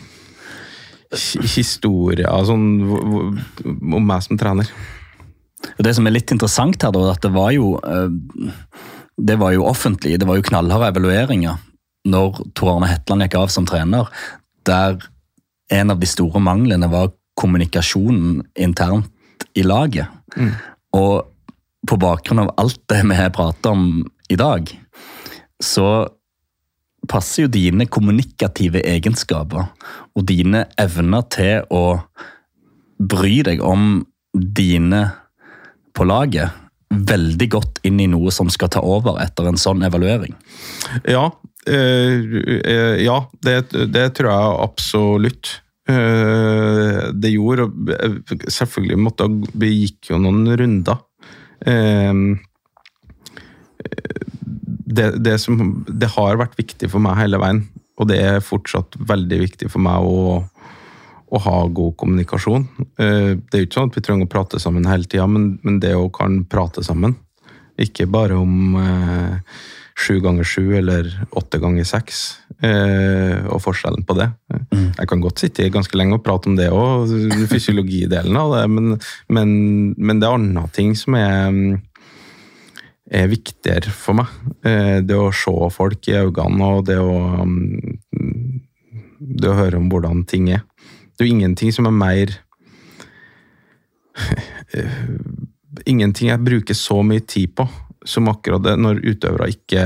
historie sånn, om meg som trener. Det som er litt interessant her da, at det var jo... Det var jo offentlig, det var jo knallharde evalueringer når Tor Arne Hetland gikk av som trener, der en av de store manglene var kommunikasjonen internt i laget. Mm. Og på bakgrunn av alt det vi har pratet om i dag, så passer jo dine kommunikative egenskaper og dine evner til å bry deg om dine på laget veldig godt inn i noe som skal ta over etter en sånn evaluering. Ja, øh, ja det, det tror jeg absolutt. Øh, det gjorde, selvfølgelig måtte vi gikk jo noen runder. Øh, det, det, som, det har vært viktig for meg hele veien, og det er fortsatt veldig viktig for meg å å ha god kommunikasjon. Det er jo ikke sånn at vi trenger å prate sammen hele tiden, men, men det å kan prate sammen. Ikke bare om eh, sju ganger sju eller åtte ganger seks, eh, og forskjellen på det. Mm. Jeg kan godt sitte ganske lenge og prate om det også, fysiologidelen av det, men, men, men det er andre ting som er, er viktigere for meg. Det å se folk i øynene, og det å, det å høre om hvordan ting er. Det er jo ingenting som er mer ingenting jeg bruker så mye tid på som akkurat det når utøvere ikke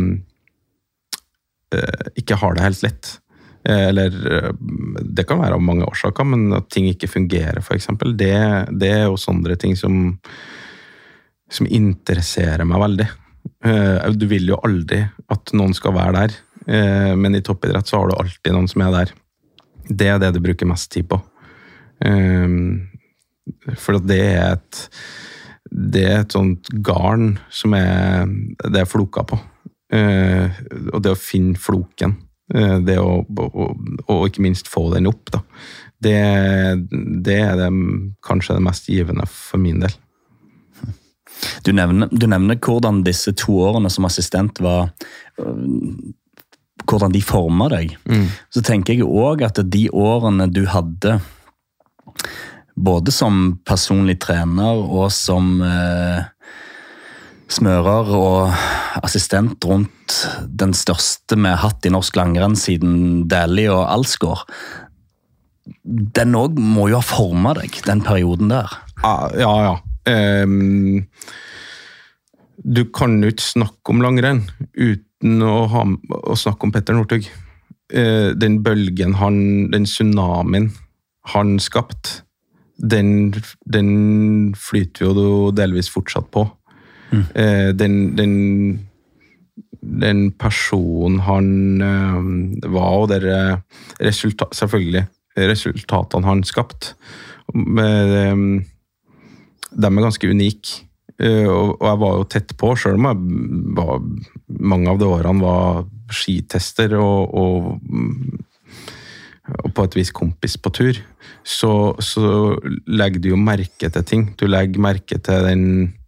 ikke har det helt lett. Eller det kan være av mange årsaker, men at ting ikke fungerer for eksempel, det, det er jo sånne ting som som interesserer meg veldig. Du vil jo aldri at noen skal være der, men i toppidrett så har du alltid noen som er der. Det er det du bruker mest tid på. Um, for det er et det er et sånt garn som er det er floka på. Uh, og det å finne floken, uh, det å, og, og ikke minst få den opp, da. Det, det er det, kanskje det mest givende for min del. Du nevner, du nevner hvordan disse to årene som assistent var... Uh, hvordan de formet deg. Mm. Så tenker jeg også at de årene du hadde, både som personlig trener og som eh, smører og assistent rundt den største vi har hatt i norsk langrenn siden Dæhlie og Alsgaard, den også må jo ha formet deg, den perioden der. Ja, ja. ja. Um, du kan jo ikke snakke om langrenn uten Å, ha, å snakke om Petter Northug. Eh, den bølgen, han, den tsunamien han skapt, den, den flyter jo delvis fortsatt på. Mm. Eh, den, den, den personen han eh, var, og der resultat, selvfølgelig resultatene han skapt. Med, eh, de er ganske unike. Og jeg var jo tett på, selv om jeg var, mange av de årene var skitester og, og, og på et vis kompis på tur, så, så legger du jo merke til ting. Du legger merke til den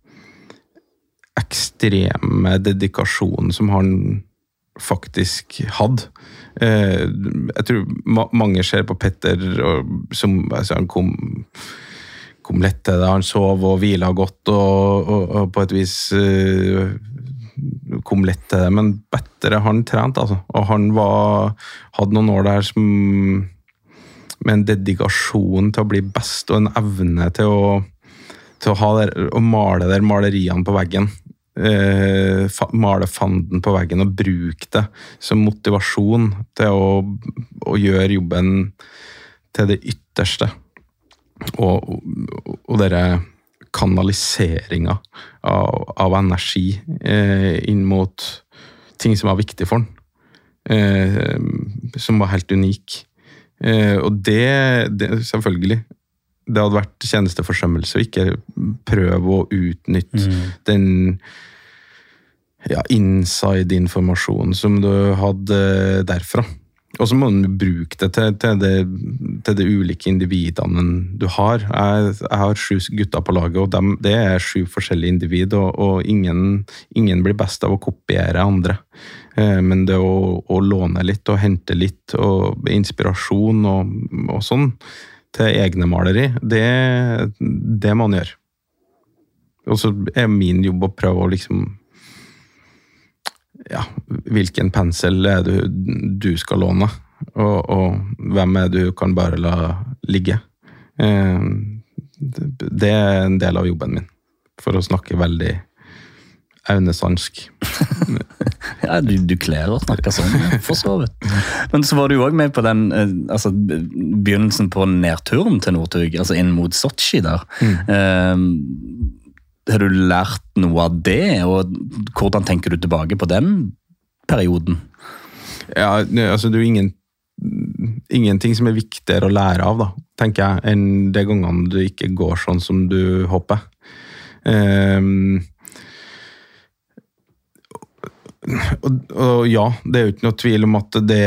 ekstreme dedikasjonen som han faktisk hadde. Jeg tror mange ser på Petter som altså, han kom kom lett til det, han sov og hvila godt og, og, og på et vis uh, kom lett til det, men bedre han trent altså, og han var, hadde noen år der som med en dedikasjon til å bli best og en evne til å, til å, ha der, å male der maleriene på veggen, uh, fa, male fanden på veggen og bruke det som motivasjon til å, å gjøre jobben til det ytterste. Og, og, og dere kanaliseringa av, av energi eh, inn mot ting som var viktig for han, eh, som var helt unik. Eh, og det, det, selvfølgelig, det hadde vært tjenesteforsømmelse å ikke prøve å utnytte mm. den ja, inside-informasjonen som du hadde derfra. Og så må du bruke det til, til, det til de ulike individene du har. Jeg, jeg har sju gutter på laget, og dem, det er sju forskjellige individ, og, og ingen, ingen blir best av å kopiere andre. Eh, men det å, å låne litt og hente litt, og inspirasjon og, og sånn, til egne maleri, det, det må man gjøre. Og så er min jobb å prøve å liksom ja, hvilken pensel er det du skal låne, og, og hvem er det du kan bare la ligge. Eh, det er en del av jobben min, for å snakke veldig evnesansk. Ja, du, du klærer å snakke sånn, for så vidt. Men så var du jo også med på den, altså, begynnelsen på nedturen til Northug, altså inn mot Sochi der. Mm. Eh, Har du lært noe av det, og hvordan tenker du tilbake på den perioden? Ja, altså det er jo ingen, ingenting som er viktigere å lære av, da, tenker jeg, enn de gangene du ikke går sånn som du håper. Um, og, og ja, det er jo ikke noe tvil om at det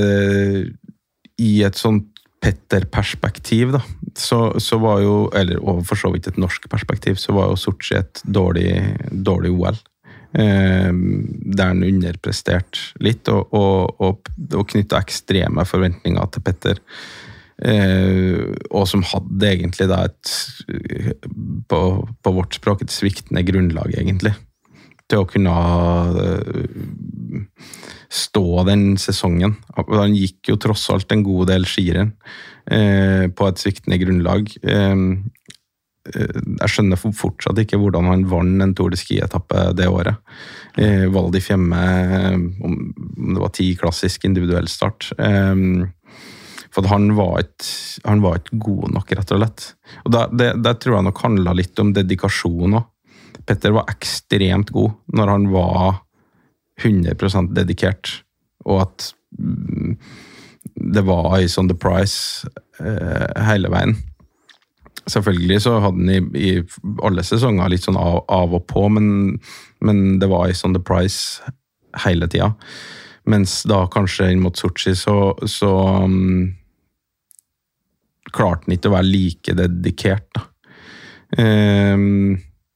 i et sånt Petter-perspektiv, da, så, så var jo, eller og for så vidt et norsk perspektiv, så var jo Sochi et dårlig, dårlig O L. Eh, der han underpresterte litt, og, og, og, og knyttet ekstreme forventninger til Petter. Eh, og som hadde egentlig da et, på, på vårt språk, et sviktende grunnlag, egentlig, til å kunne uh, stå den sesongen. Han gikk jo tross alt en god del skirenn eh, på et sviktende grunnlag. Eh, jeg skjønner fortsatt ikke hvordan han vant en Tour de Ski-etappe det året. Eh, Val di Fiemme, om det var ti klassisk individuell start. Eh, for han var, et, han var ikke god nok, rett og slett. Og det, det, det tror jeg nok handlet litt om dedikasjon også. Petter var ekstremt god når han var hundre prosent dedikert, og at mm, det var eyes on the prize eh, hele veien. Selvfølgelig så hadde han i, i alle sesonger litt sånn av, av og på, men, men det var eyes on the prize hele tida. Mens da kanskje inn mot Sochi så, så um, klarte han ikke å være like dedikert, da. Um,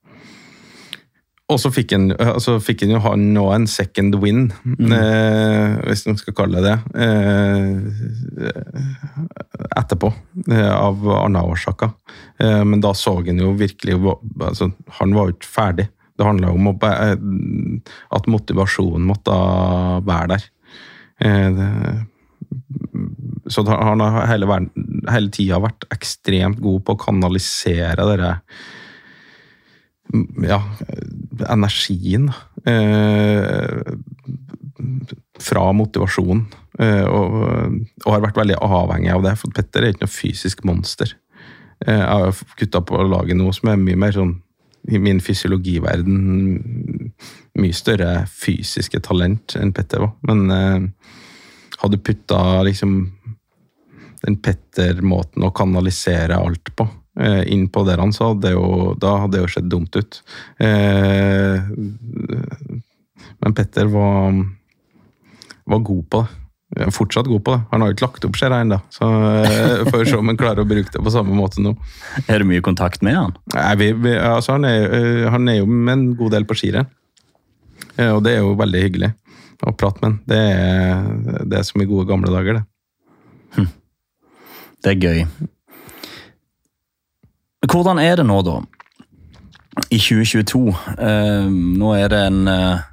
Og så fikk han, altså fikk han jo ha nå en second win, mm. eh, hvis man skal kalle det det, eh, etterpå, eh, av andre årsaker. Eh, men da så han jo virkelig, altså, han var jo ikke ferdig. Det handlet om å, at motivasjonen måtte være der. Eh, det, så han har hele, verden, hele tiden vært ekstremt god på å kanalisere dere ja, energien eh, fra motivasjon eh, og, og har vært veldig avhengig av det, for Petter er ikke noe fysisk monster. Eh, jeg har kuttet på laget noe som er mye mer sånn, i min fysiologiverden, mye større fysiske talent enn Petter var, men eh, hadde puttet liksom den Petter-måten å kanalisere alt på eh, inn på der han sa, det jo, da hadde det jo sett dumt ut. Eh, men Petter var, var god på det. Jeg er fortsatt god på det. Han har jo ikke lagt opp skjær ennå, så eh, får vi se om han klarer å bruke det på samme måte nå. Er det mye kontakt med han? Nei, vi, vi, altså han, er, han er jo med en god del på skirenn, eh, og det er jo veldig hyggelig å prate med han. Det er, det er som i gode gamle dager, det. Hm. Det er gøy. Hvordan er det nå da? I tjue tjueto. Eh, nå er det en eh,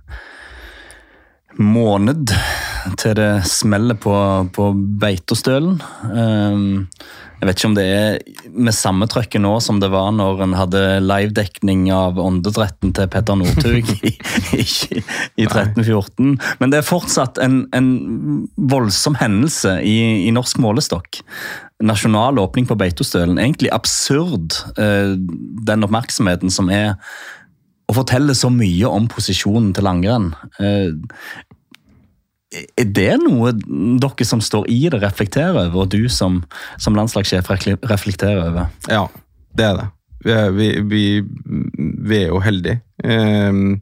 måned til det smeller på, på Beitostølen. Um, jeg vet ikke om det er med samme trøkket nå som det var når en hadde livedekning av åndedretten til Petter Northug i, i, i tretten fjorten. Men det er fortsatt en, en voldsom hendelse i, i norsk målestokk. Nasjonal åpning på Beitostølen. Egentlig absurd, uh, den oppmerksomheten som er å fortelle så mye om posisjonen til langrenn. Uh, Er det noe dere som står i det reflekterer over, og du som, som landslagssjef reflekterer over? Ja, det er det. Vi er, vi, vi, vi er jo heldige. Um,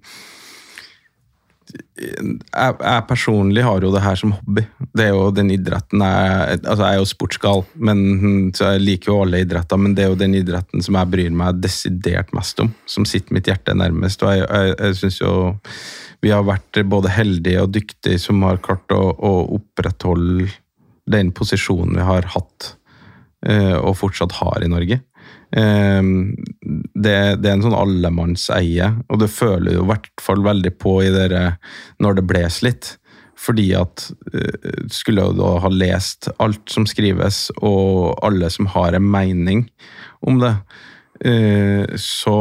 jeg, jeg personlig har jo det her som hobby. Det er jo den idretten jeg, altså jeg er jo sportsgal, men så jeg liker jo alle idretter, men det er jo den idretten som jeg bryr meg desidert mest om, som sitter mitt hjerte nærmest, og jeg, jeg, jeg synes jo vi har vært både heldige og dyktige som har klart å, å opprettholde den posisjonen vi har hatt eh, og fortsatt har i Norge. Eh, det, det er en sånn allemannseie, og det føler jo i hvert fall veldig på i dere når det bles litt, fordi at eh, skulle jeg da ha lest alt som skrives og alle som har en mening om det, eh, så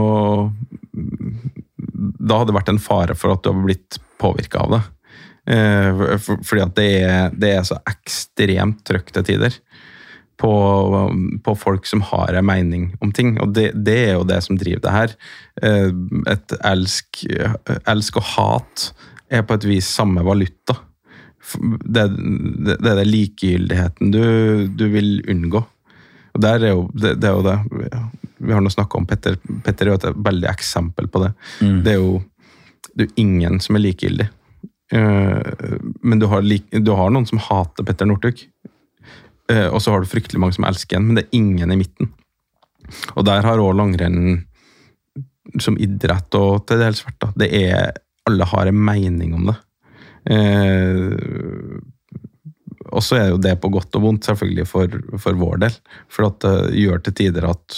da hadde det vært en fare for at du har blitt påvirket av det. Eh, for, fordi at det er, det er så ekstremt trøkk til tider på, på folk som har en mening om ting. Og det, det er jo det som driver det her. Eh, et elsk, elsk og hat er på et vis samme valuta. Det, det, det er det likegyldigheten du, du vil unngå. Og der er jo, det, det er jo det. Vi har nå snakket om Petter. Petter er jo et veldig eksempel på det. Mm. Det er jo det er ingen som er likegyldig. Uh, men du har, like, du har noen som hater Petter Northug. Uh, og så har du fryktelig mange som elsker en, men det er ingen i midten. Og der har også langrenn som idrett og til dels vært da. Det er, alle har en mening om det. Uh, Og så er jo det på godt og vondt, selvfølgelig, for, for vår del. For at det gjør til tider at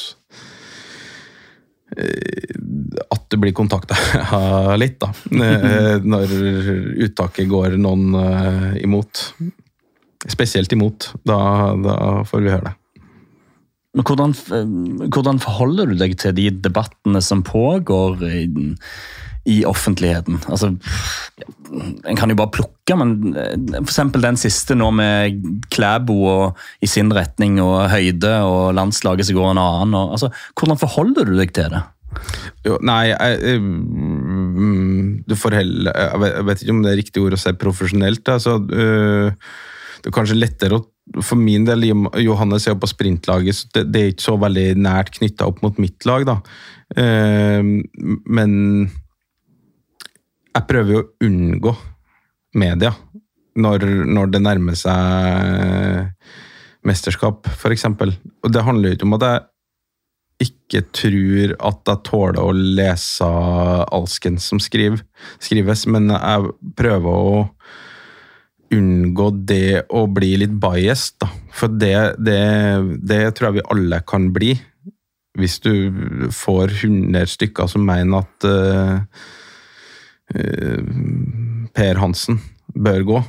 at du blir kontaktet litt, da. Når uttaket går noen imot. Spesielt imot. Da, da får vi høre det. Men hvordan, hvordan forholder du deg til de debattene som pågår i i offentligheten? Altså, en kan jo bare plukke, men for eksempel den siste nå med Klæbo og i sin retning og høyde og landslaget som går en annen. Og, altså, hvordan forholder du deg til det? Jo, nei, jeg, du får heller, jeg vet, jeg vet ikke om det er riktig ord å si profesjonelt. Altså, det er kanskje lettere å for min del, Johannes er jo på sprintlaget, så det, det er ikke så veldig nært knyttet opp mot mitt lag, da. Men jeg prøver jo å unngå media når, når det nærmer seg mesterskap, for eksempel. Og det handler jo ikke om at jeg ikke tror at jeg tåler å lese alskens som skriv, skrives, men jeg prøver å unngå det å bli litt biased, da. For det, det, det tror jeg vi alle kan bli. Hvis du får hundre stykker som mener at uh, Per Hansen bør gå,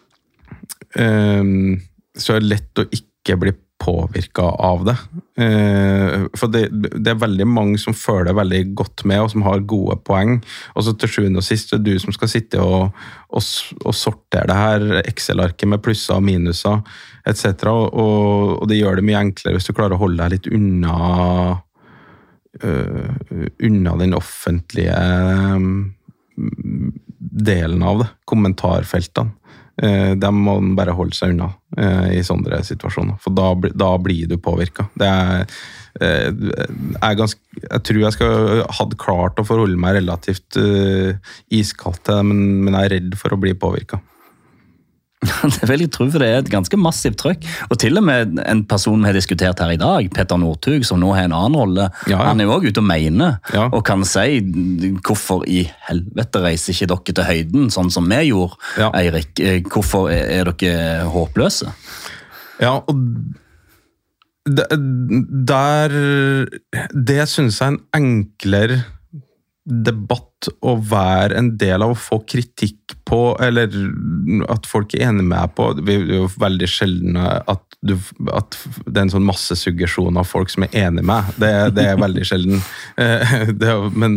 så er det lett å ikke bli påvirket av det. For det, det er veldig mange som føler veldig godt med, og som har gode poeng, og så til sjuende og sist er det du som skal sitte og, og, og sortere det her Excel-arket med plusser og minuser, et cetera. Og, og det gjør det mye enklere hvis du klarer å holde deg litt unna, uh, unna den offentlige delen av det, kommentarfeltene. De må bare holde seg unna i sånne situasjoner, for da, da blir du påvirket. Det er, er ganske, jeg tror jeg skal hadde klart å forholde meg relativt iskaldt til det, men, men jeg er redd for å bli påvirket. Det vil jeg tro, for det er et ganske massivt trykk. Og til og med en person vi har diskutert her i dag, Petter Northug, som nå har en annen rolle, ja, ja. Han er jo også ute og mener, ja. Og kan si hvorfor i helvete reiser ikke dere til høyden, sånn som vi gjorde, ja. Eirik. Hvorfor er dere håpløse? Ja, og der, det synes jeg er en enklere debatt å være en del av å få kritikk på, eller at folk er enige med på. Det er jo veldig sjelden at, du, at det er en sånn massesuggesjon av folk som er enige med. Det, det er veldig sjelden. Det, men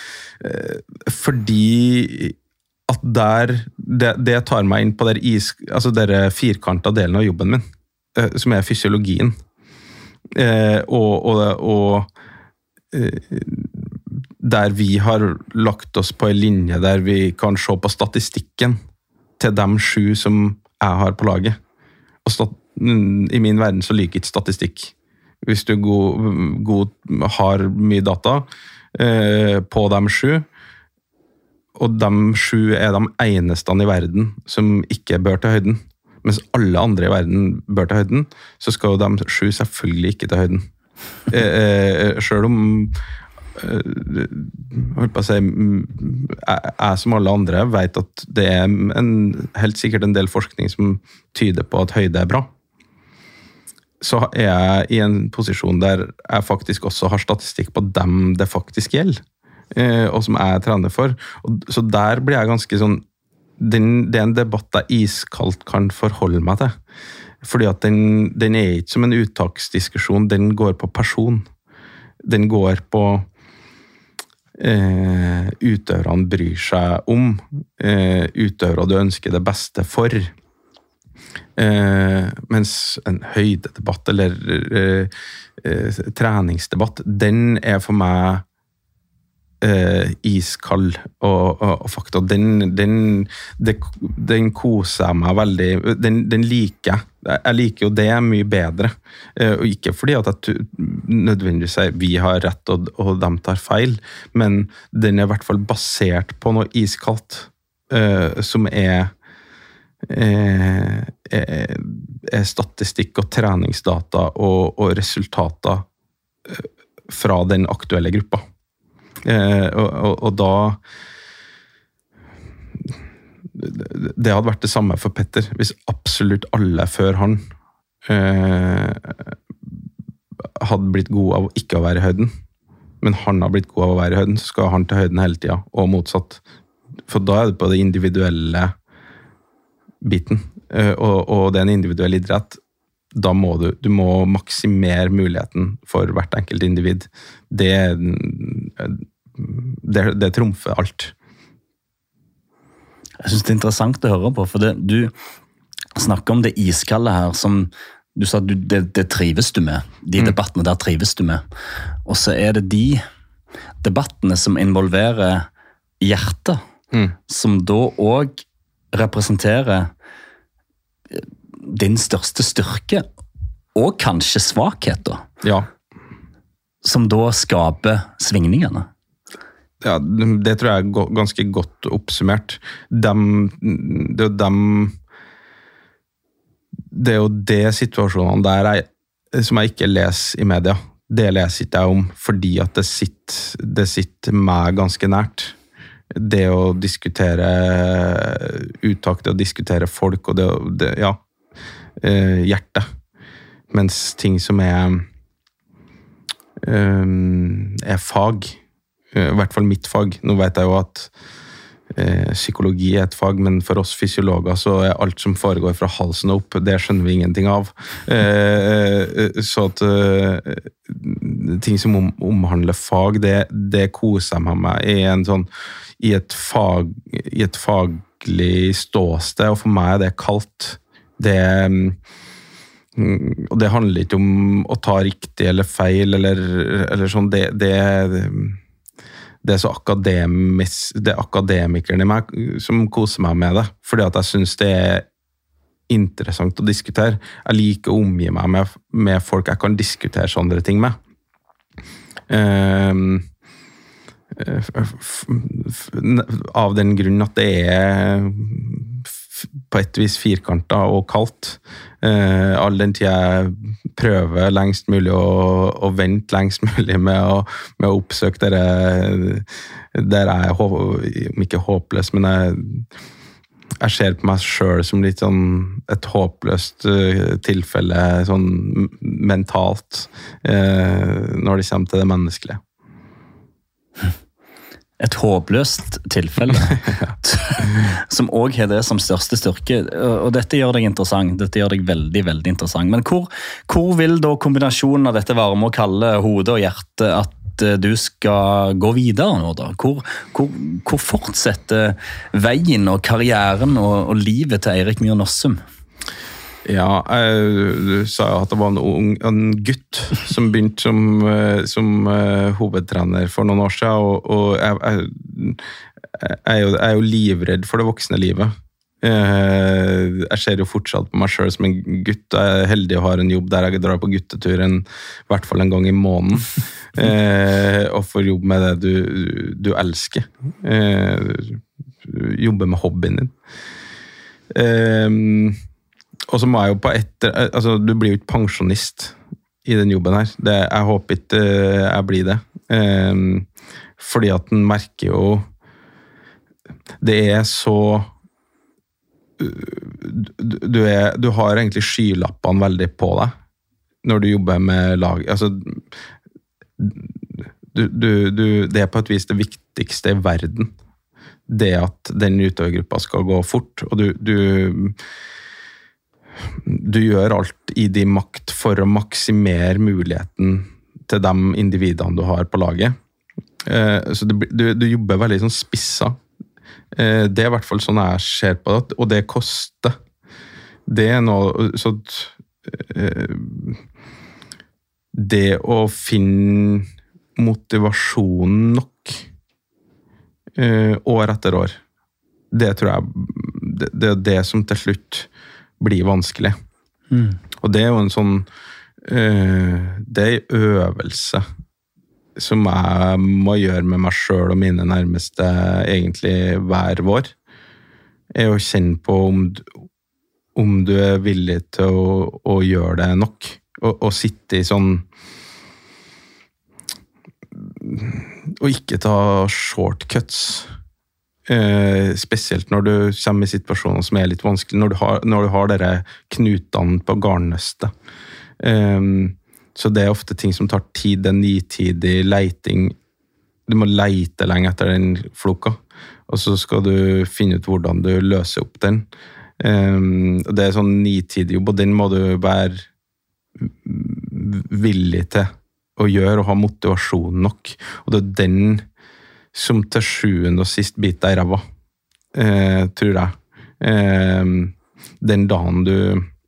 fordi at der, det, det tar meg inn på der is, altså der firkantet delen av jobben min, som er fysiologien. Og, og, og der vi har lagt oss på en linje der vi kan se på statistikken til de sju som jeg har på laget. Og stat- i min verden så liker ikke statistikk. Hvis du god, god, har mye data eh, på de sju, og de sju er de eneste i verden som ikke bør til høyden, mens alle andre i verden bør til høyden, så skal jo de sju selvfølgelig ikke til høyden. Eh, eh, selv om jeg, på å si, jeg, jeg som alle andre vet at det er en, helt sikkert en del forskning som tyder på at høyde er bra. Så er jeg i en posisjon der jeg faktisk også har statistikk på dem det faktisk gjelder, og som jeg trener for. Og, så der blir jeg ganske sånn, den, det er en debatt jeg iskaldt kan forholde meg til. Fordi at den, den er ikke som en uttaksdiskusjon, den går på person. Den går på Eh, utøverne bryr seg om, eh, utøvere du ønsker det beste for, eh, mens en høydedebatt eller eh, eh, treningsdebatt, den er for meg eh, iskald og, og, og fakta. Den, den, det, den koser jeg meg veldig, den, den liker jeg. Jeg liker jo det mye bedre, og ikke fordi at jeg nødvendigvis sier vi har rett og, og de tar feil, men den er i hvert fall basert på noe iskaldt, uh, som er, uh, er, er statistikk og treningsdata og, og resultater uh, fra den aktuelle gruppa. Uh, og, og, og da det hadde vært det samme for Petter, hvis absolutt alle før han eh, hadde blitt gode av ikke å være i høyden, men han har blitt god av å være i høyden, så skal han til høyden hele tiden, og motsatt. For da er det på det individuelle biten, eh, og, og det er en individuell idrett. Da må du, du må maksimere muligheten for hvert enkelt individ. Det, det, det trumfer alt. Jeg synes det er interessant å høre på, for det, du snakker om det iskalde her, som du sa, du, det, det trives du med. De mm. debattene der trives du med. Og så er det de debattene som involverer hjertet, mm. som da også representerer din største styrke, og kanskje svakhet da. Ja. Som da skaper svingningene. Ja, det tror jeg er ganske godt oppsummert. Dem, det, er dem, det er jo det situasjonene der jeg, som jeg ikke leser i media. Det leser ikke jeg om, fordi at det sitter, det sitter meg ganske nært. Det å diskutere uttak, det å diskutere folk, og det, det ja, hjertet. Mens ting som er, er fag, i hvert fall mitt fag. Nå vet jeg jo at eh, psykologi er et fag, men for oss fysiologer så er alt som foregår fra halsen opp, det skjønner vi ingenting av. Eh, så at eh, ting som om, omhandler fag, det, det koser jeg meg i en sånn, i et fag, i et faglig ståsted, og for meg er det kaldt. Det og det handler ikke om å ta riktig eller feil, eller, eller sånn, det, det det er så akademis, det er akademikeren i meg som koser meg med det, fordi at jeg synes det er interessant å diskutere. Jeg liker å omgi meg med, med folk jeg kan diskutere sånne ting med. Um, av den grunn at det er på et vis firkantet og kaldt. Uh, all den tid jeg prøver lengst mulig å, å vente lengst mulig med å, med å oppsøke dere, der jeg er, om ikke håpløs, men jeg jeg ser på meg selv som litt sånn et håpløst uh, tilfelle sånn mentalt uh, når det kommer til det menneskelige. Et håpløst tilfelle som også har det som største styrke, og dette gjør deg interessant, dette gjør deg veldig, veldig interessant. Men hvor, hvor vil da kombinasjonen av dette varme og kalde hodet og hjerte at du skal gå videre nå da? Hvor, hvor, hvor fortsetter veien og karrieren og, og livet til Eirik Myhr Nossum? Ja, jeg, du sa jo at det var en, ung, en gutt som begynte som, som uh, hovedtrener for noen år siden, og, og jeg, jeg, jeg, er jo, jeg er jo livredd for det voksne livet. Uh, jeg ser jo fortsatt på meg selv som en gutt. Jeg er heldig å ha en jobb der jeg drar på guttetur en, i hvert fall en gang i måneden, uh, og får jobbe med det du, du elsker. Uh, jobbe med hobbyen din. Uh, Og så må jeg jo på etter, altså du blir jo ikke pensjonist i den jobben her. Det, jeg håper ikke jeg blir det. Um, fordi at den merker jo, det er så, du, er, du har egentlig skylappene veldig på deg når du jobber med lag. Altså, du, du, du, det er på et vis det viktigste i verden. Det at den utøvergruppa skal gå fort, og du, du Du gjør alt i din makt for å maksimere muligheten til de individene du har på laget. Så du, du, du jobber veldig sånn spissa. Det er i hvert fall sånn jeg ser på det, og det koster. Det er noe så det å finne motivasjonen nok år etter år, det tror jeg det, det er det som til slutt blir vanskelig. Mm. Og det er jo en sånn øh, det er en øvelse som jeg må gjøre med meg selv og mine nærmeste egentlig hver vår. Er å kjenne på om, om du er villig til å, å gjøre det nok. Og, og sitte i sånn og ikke ta shortcuts. Uh, spesielt når du kommer i situasjoner som er litt vanskelig, når du har, når du har dere knutene på garnnøstet. Um, så det er ofte ting som tar tid, det er nitidig leiting. Du må leite lenge etter den floka, og så skal du finne ut hvordan du løser opp den. Um, og det er sånn nitidig jobb, og den må du være villig til å gjøre, og ha motivasjon nok. Og det er den som til sjuende og sist biter i ræva, eh, tror jeg. Eh, den dagen du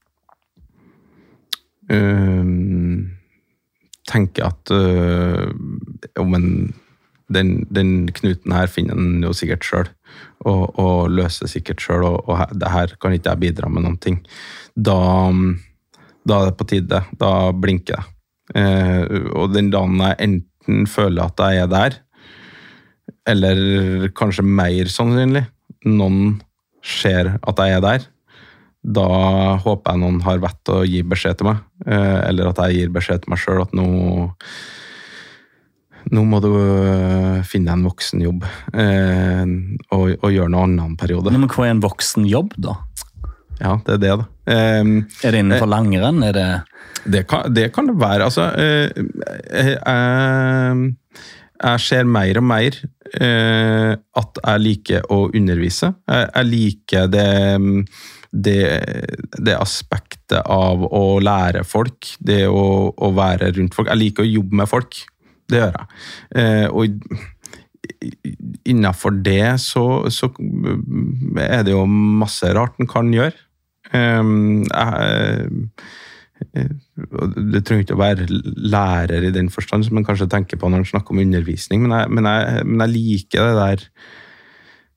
eh, tenker at eh, oh, men den, den knuten her finner den jo sikkert selv, og, og løser sikkert selv, og, og her, det her kan ikke jeg bidra med noen ting. Da, da er det på tide, da blinker jeg. Eh, og den dagen jeg enten føler at jeg er der, eller kanskje mer sannsynlig, noen ser at jeg er der, da håper jeg noen har vett å gi beskjed til meg, eller at jeg gir beskjed til meg selv at nå, nå må du finne en voksen jobb, og, og gjøre noe annet en periode. Men hva er en voksen jobb da? Ja, det er det da. Er det innenfor langrenn? Er det... Det kan det, kan det være, altså... Jeg, jeg, jeg ser mer og mer eh, at jeg liker å undervise. Jeg, jeg liker det, det, det aspektet av å lære folk, det å, å være rundt folk. Jeg liker å jobbe med folk, det gjør jeg. Eh, og innenfor det så, så er det jo masse rart en kan gjøre. Eh, jeg, det trenger ikke å være lærer i den forstand som man kanskje tenker på når man snakker om undervisning, men jeg, men jeg, men jeg liker det der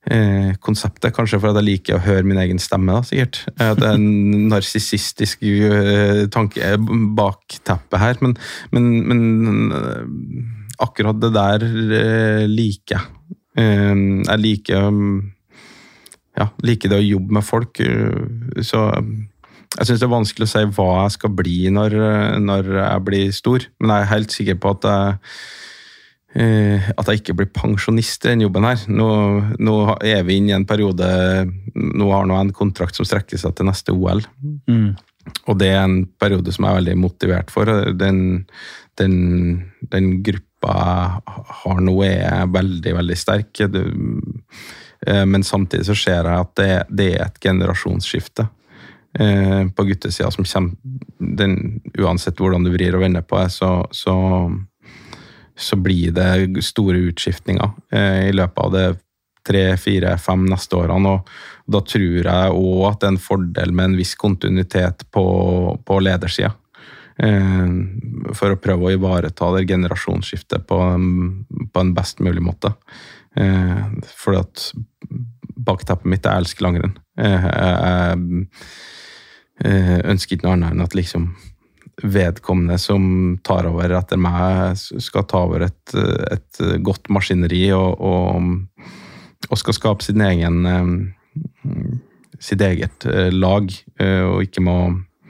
eh, konseptet, kanskje for at jeg liker å høre min egen stemme, da, sikkert. At det er en narsissistisk uh, tanke bakteppet her, men, men, men uh, akkurat det der uh, liker jeg. Uh, jeg liker, um, ja, liker det å jobbe med folk, uh, så jeg synes det er vanskelig å si hva jeg skal bli når, når jeg blir stor, men jeg er helt sikker på at jeg at jeg ikke blir pensjonist i den jobben her. Nå, nå er vi inne i en periode, nå har nå en kontrakt som strekker seg til neste O L. Mm. Og det er en periode som jeg er veldig motivert for. Den, den, den gruppa har nå er veldig, veldig sterk. Men samtidig så ser jeg at det, det er et generasjonsskifte på guttesida som kommer, den, uansett hvordan du vrir og vender på det, så, så så blir det store utskiftninger eh, i løpet av det tre, fire, fem neste årene, og da tror jeg også at det er en fordel med en viss kontinuitet på, på ledersida, eh, for å prøve å ivareta det generasjonsskiftet på, på en best mulig måte. Eh, for at bakteppet mitt er elsker langrenn. Eh, jeg, jeg ønsker ikke noe annet enn at liksom vedkommende som tar over etter meg skal ta over et, et godt maskineri og, og, og skal skape sin egen sitt eget lag og ikke må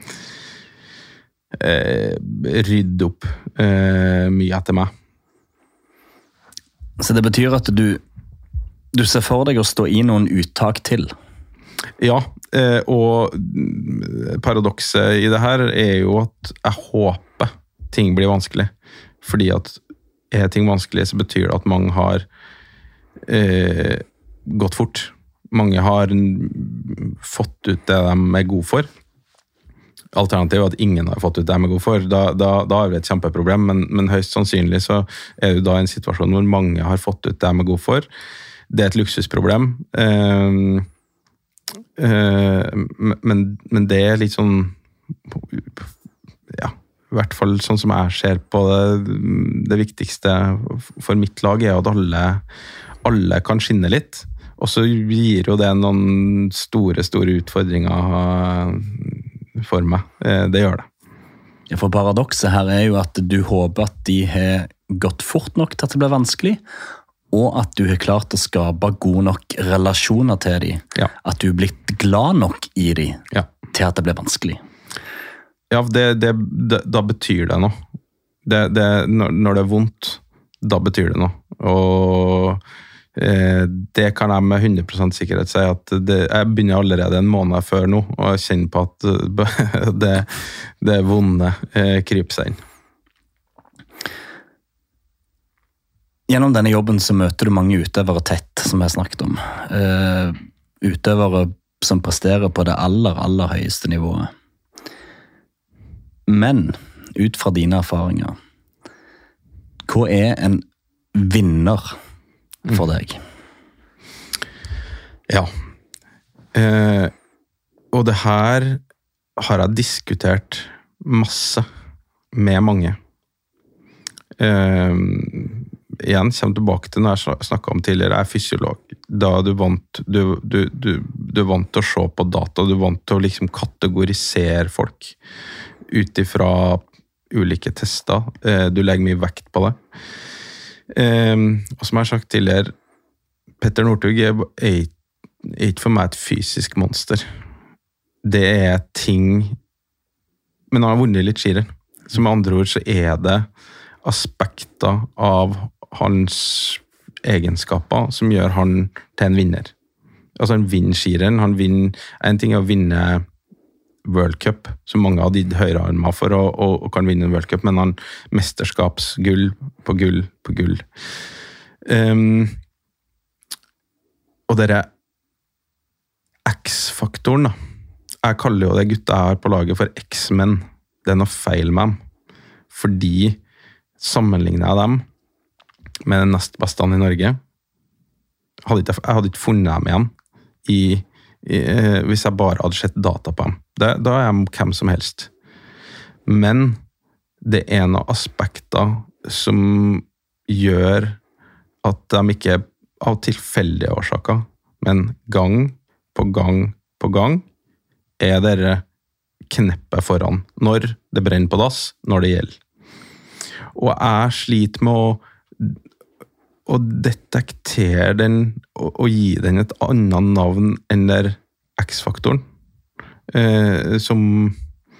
eh, rydde opp eh, mye etter meg. Så det betyr at du, du ser for deg å stå i noen uttak til? Ja, og paradokset i det her er jo at jeg håper ting blir vanskelig. Fordi at er ting vanskelig, så betyr det at mange har eh, gått fort. Mange har fått ut det de er gode for. Alternativet er at ingen har fått ut det de er gode for. Da, da, da har vi et kjempeproblem, men, men høyst sannsynlig så er det da en situasjon hvor mange har fått ut det de er gode for. Det er et luksusproblem. Eh, Men, men det er litt sånn, ja, i hvert fall sånn som jeg ser på det, det viktigste for mitt lag er at alle, alle kan skinne litt, og så gir jo det noen store, store utfordringer for meg. Det gjør det. Ja, for paradokset her er jo at du håper at de har gått fort nok til at det blir vanskelig, og at du har klart å skape gode nok relasjoner til dem. Ja. At du har blitt glad nok i dem ja. Til at det blir vanskelig. Ja, det, det, det, da betyr det noe. Det, det, når, når det er vondt, da betyr det noe. Og eh, det kan jeg med hundre prosent sikkerhet si at det, jeg begynner allerede en måned før nå, og jeg kjenner på at det, det vonde eh, kryper seg inn. Gjennom denne jobben så møter du mange utøvere tett, som jeg snakket om. Uh, utøvere som presterer på det aller, aller høyeste nivået. Men, ut fra dine erfaringer, hva er en vinner for deg? Ja. Uh, og det her har jeg diskutert masse med mange. Uh, igjen, kommer tilbake til når jeg snakket om tidligere, jeg er fysiolog. Da du vant, du, du, du, du vant til å se på data, du vant til å liksom kategorisere folk ut ifra ulike tester. Du legger mye vekt på det. Og som jeg har sagt tidligere, Petter Northug er ikke for meg et fysisk monster. Det er ting, men han har vunnet litt skirenn. Så med andre ord så er det aspekter av hans egenskaper som gjør han til en vinner. Altså han vinner skirenn, han vinner, en ting er å vinne World Cup, som mange har ditt høyre armer for, og, og, og kan vinne en World Cup, men han mesterskapsgull på gull på gull. Um, og dere X-faktoren da, jeg kaller jo det gutta jeg har på laget for X-menn. Det er noe feil med dem. Fordi sammenligner jeg dem med den nest beste i Norge, hadde ikke, jeg hadde ikke funnet dem igjen i, i, hvis jeg bare hadde sett data på dem. Det, da er de hvem som helst. Men det er noen aspekter som gjør at de ikke av tilfeldige årsaker men gang på gang på gang er dere kneppet foran når det brenner på dass, når det gjelder. Og jeg sliter med å, å detektere den og, og gi den et annet navn enn der X-faktoren, eh, som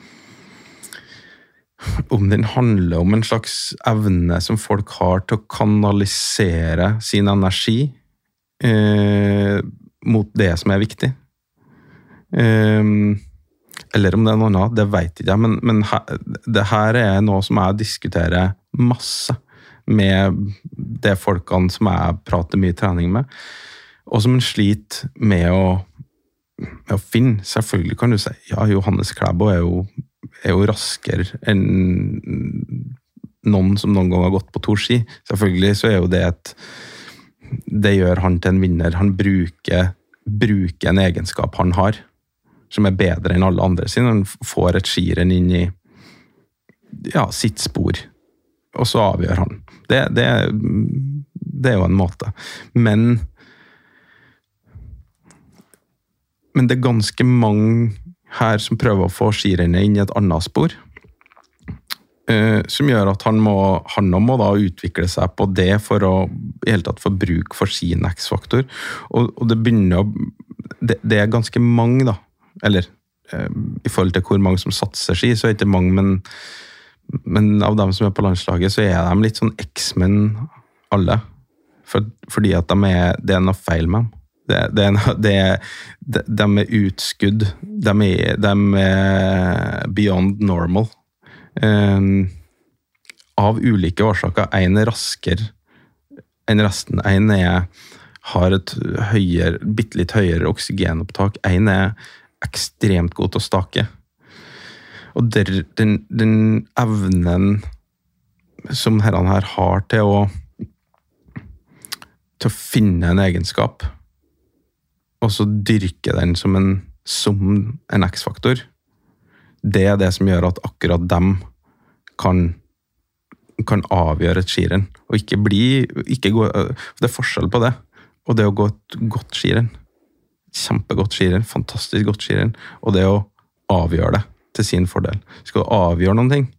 om den handler om en slags evne som folk har til å kanalisere sin energi eh, mot det som er viktig. Eh, eller om det er noe annet, det vet ikke jeg, men, men her, det her er noe som jeg diskuterer masse med de folkene som jeg prater mye trening med, og som en sliter med å, med å finne. Selvfølgelig kan du si, ja, Johannes Klæbo er jo er jo raskere enn noen som noen gang har gått på to ski. Selvfølgelig så er jo det et det gjør han til en vinner. Han bruker, bruker en egenskap han har, som er bedre enn alle andre sine. Han får et skirenn inn i ja, sitt spor, og så avgjør han. Det, det, det er jo en måte. Men men det er ganske mange her som prøver å få skirennet inn i et annet spor, eh, som gjør at han må, han må da utvikle seg på det for å i hele tatt få bruk for sin X-faktor. Og, og det begynner å, det, det er ganske mange da, eller eh, i forhold til hvor mange som satser ski, så er det ikke mange, men, men av dem som er på landslaget, så er de litt sånn X-men alle, for, fordi at de er, det er noe feil med dem. Det, det, det, de, de er utskudd, de er, de er beyond normal. Um, av ulike årsaker. En er raskere enn resten. En er, har et høyere, bitte litt høyere oksygenopptak. En er ekstremt god til å stake. Og der, den, den evnen som herrene her har til å, til å finne en egenskap, og så dyrke den som en, som en X-faktor, det er det som gjør at akkurat dem kan, kan avgjøre et skirenn, og ikke bli, ikke gå, det er forskjell på det, og det å gå et godt skirenn, kjempegodt skirenn, fantastisk godt skirenn, og det å avgjøre det til sin fordel. Skal du avgjøre noen ting,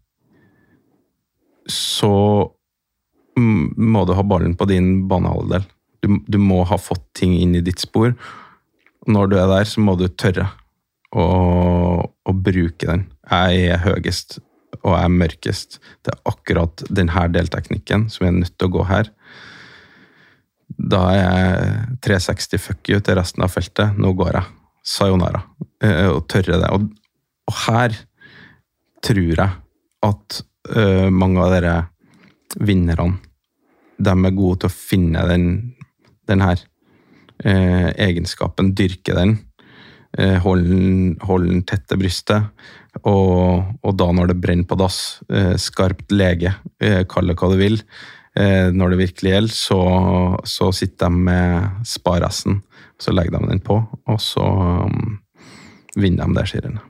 så må du ha ballen på din banehalvdel. Du, du må ha fått ting inn i ditt spor. Når du er der, så må du tørre å, å bruke den. Jeg er høyest, og jeg er mørkest. Det er akkurat denne delteknikken som er nødt til å gå her. Da er jeg tre seksti fuck you til resten av feltet. Nå går jeg. Sayonara. Og tørre det. Og, og her tror jeg at uh, mange av dere vinnerne, de er gode til å finne den, den her Eh, egenskapen, dyrke den, eh, holde den, hold den tett til brystet, og, og da når det brenner på dass, eh, skarpt lege, eh, kall det hva du vil, eh, når det virkelig gjelder, så, så sitter de med sparessen, så legger de den på, og så um, vinner de det skirennet.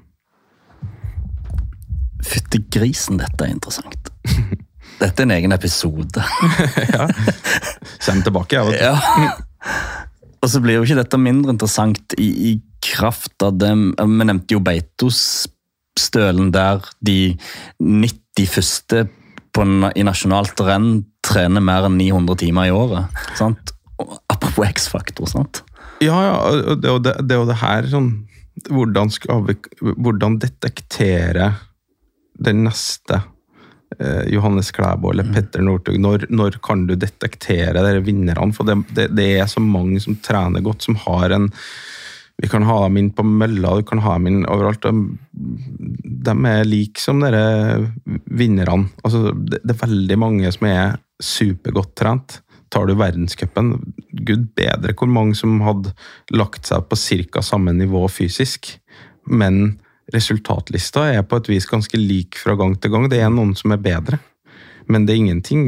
Fytte grisen, dette er interessant. Dette er en egen episode. Ja, send tilbake, jeg vet. Ja. Og så blir jo ikke dette mindre interessant i, i kraft av dem. Vi nevnte jo Beitostølen, der de nitti første på, i nasjonalt renn trener mer enn ni hundre timer i året. Sant? Og apropos X-faktor, sant? Ja, ja, det er jo det, det, er jo det her, sånn, hvordan, skal vi, hvordan detektere den neste Johannes Klæbo eller Petter Northug, når, når kan du detektere de vinnerne? For det, det, det er så mange som trener godt, som har en, vi kan ha dem inn på mølla, du kan ha dem inn overalt, de, de er like som de vinnerne. Altså, det, det er veldig mange som er supergodt trent. Tar du verdenscupen, gud bedre hvor mange som hadde lagt seg på cirka samme nivå fysisk, men resultatlista er på et vis ganske lik fra gang til gang. Det er noen som er bedre, men det er ingenting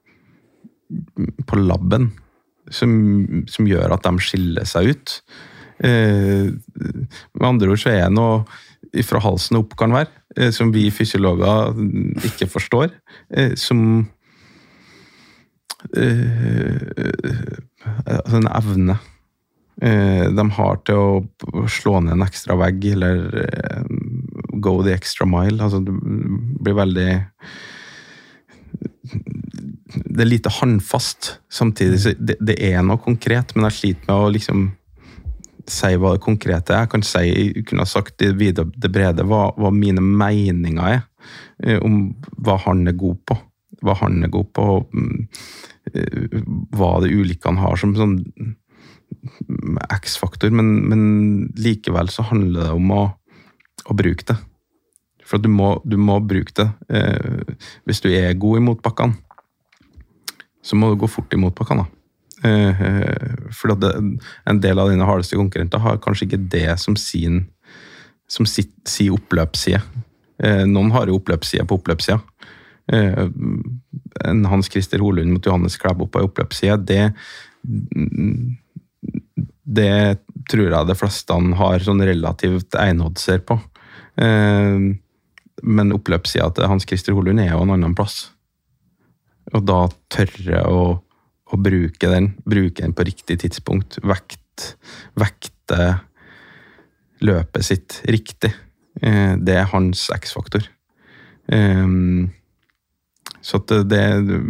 på labben som, som gjør at de skiller seg ut. Eh, med andre ord så er det noe fra halsen opp kan være, eh, som vi fysiologer ikke forstår, eh, som eh, altså en evne De har til å slå ned en ekstra vegg, eller go the extra mile. Altså, det blir veldig... Det er lite håndfast, samtidig. Det, det er noe konkret, men jeg sliter med å liksom si hva det konkrete er. Jeg kan si, jeg kunne ha sagt det videre, det brede, hva, hva mine meninger er, om hva han er god på. Hva han er god på, hva det ulike han har som sånn X-faktor, men, men likevel så handler det om å, å bruke det. For du må, du må bruke det. Eh, hvis du er god i motbakkene, så må du gå fort i motbakkene. Eh, for det, en del av dine hardeste konkurrenter har kanskje ikke det som sin, som sitt, si oppløpsside. Eh, noen har jo oppløpsside på oppløpssida. Eh, en Hans Christer Holund mot Johannes Klæbo på oppløpssida, det det tror jeg de fleste har sånn relativt einholdser på. Eh, men oppløpssida til Hans Christer Holund er jo en annen plass. Og da tørre å, å bruke den, bruke den på riktig tidspunkt, vekt, vekte løpet sitt riktig. Eh, det er hans X-faktor. Eh, så at det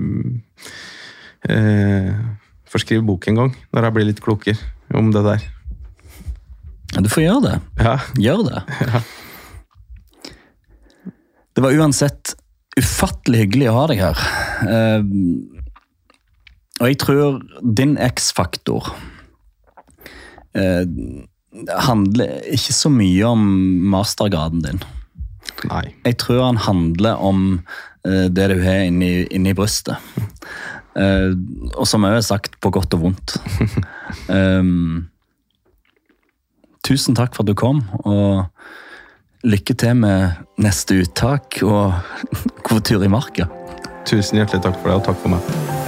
eh, får skrive bok en gang, når jeg blir litt klokere om det der. Ja, du får gjøre det. Ja. Gjør det. Ja. Det var uansett ufattelig hyggelig å ha deg her. Uh, og jeg tror din X-faktor uh, handler ikke så mye om mastergraden din. Nei. Jeg tror han handler om uh, det du har inni, inni brystet. Uh, og som jeg har sagt, på godt og vondt. um, tusen takk for at du kom, og lykke til med neste uttak og god tur i marka. Tusen hjertelig takk for det, og takk for meg.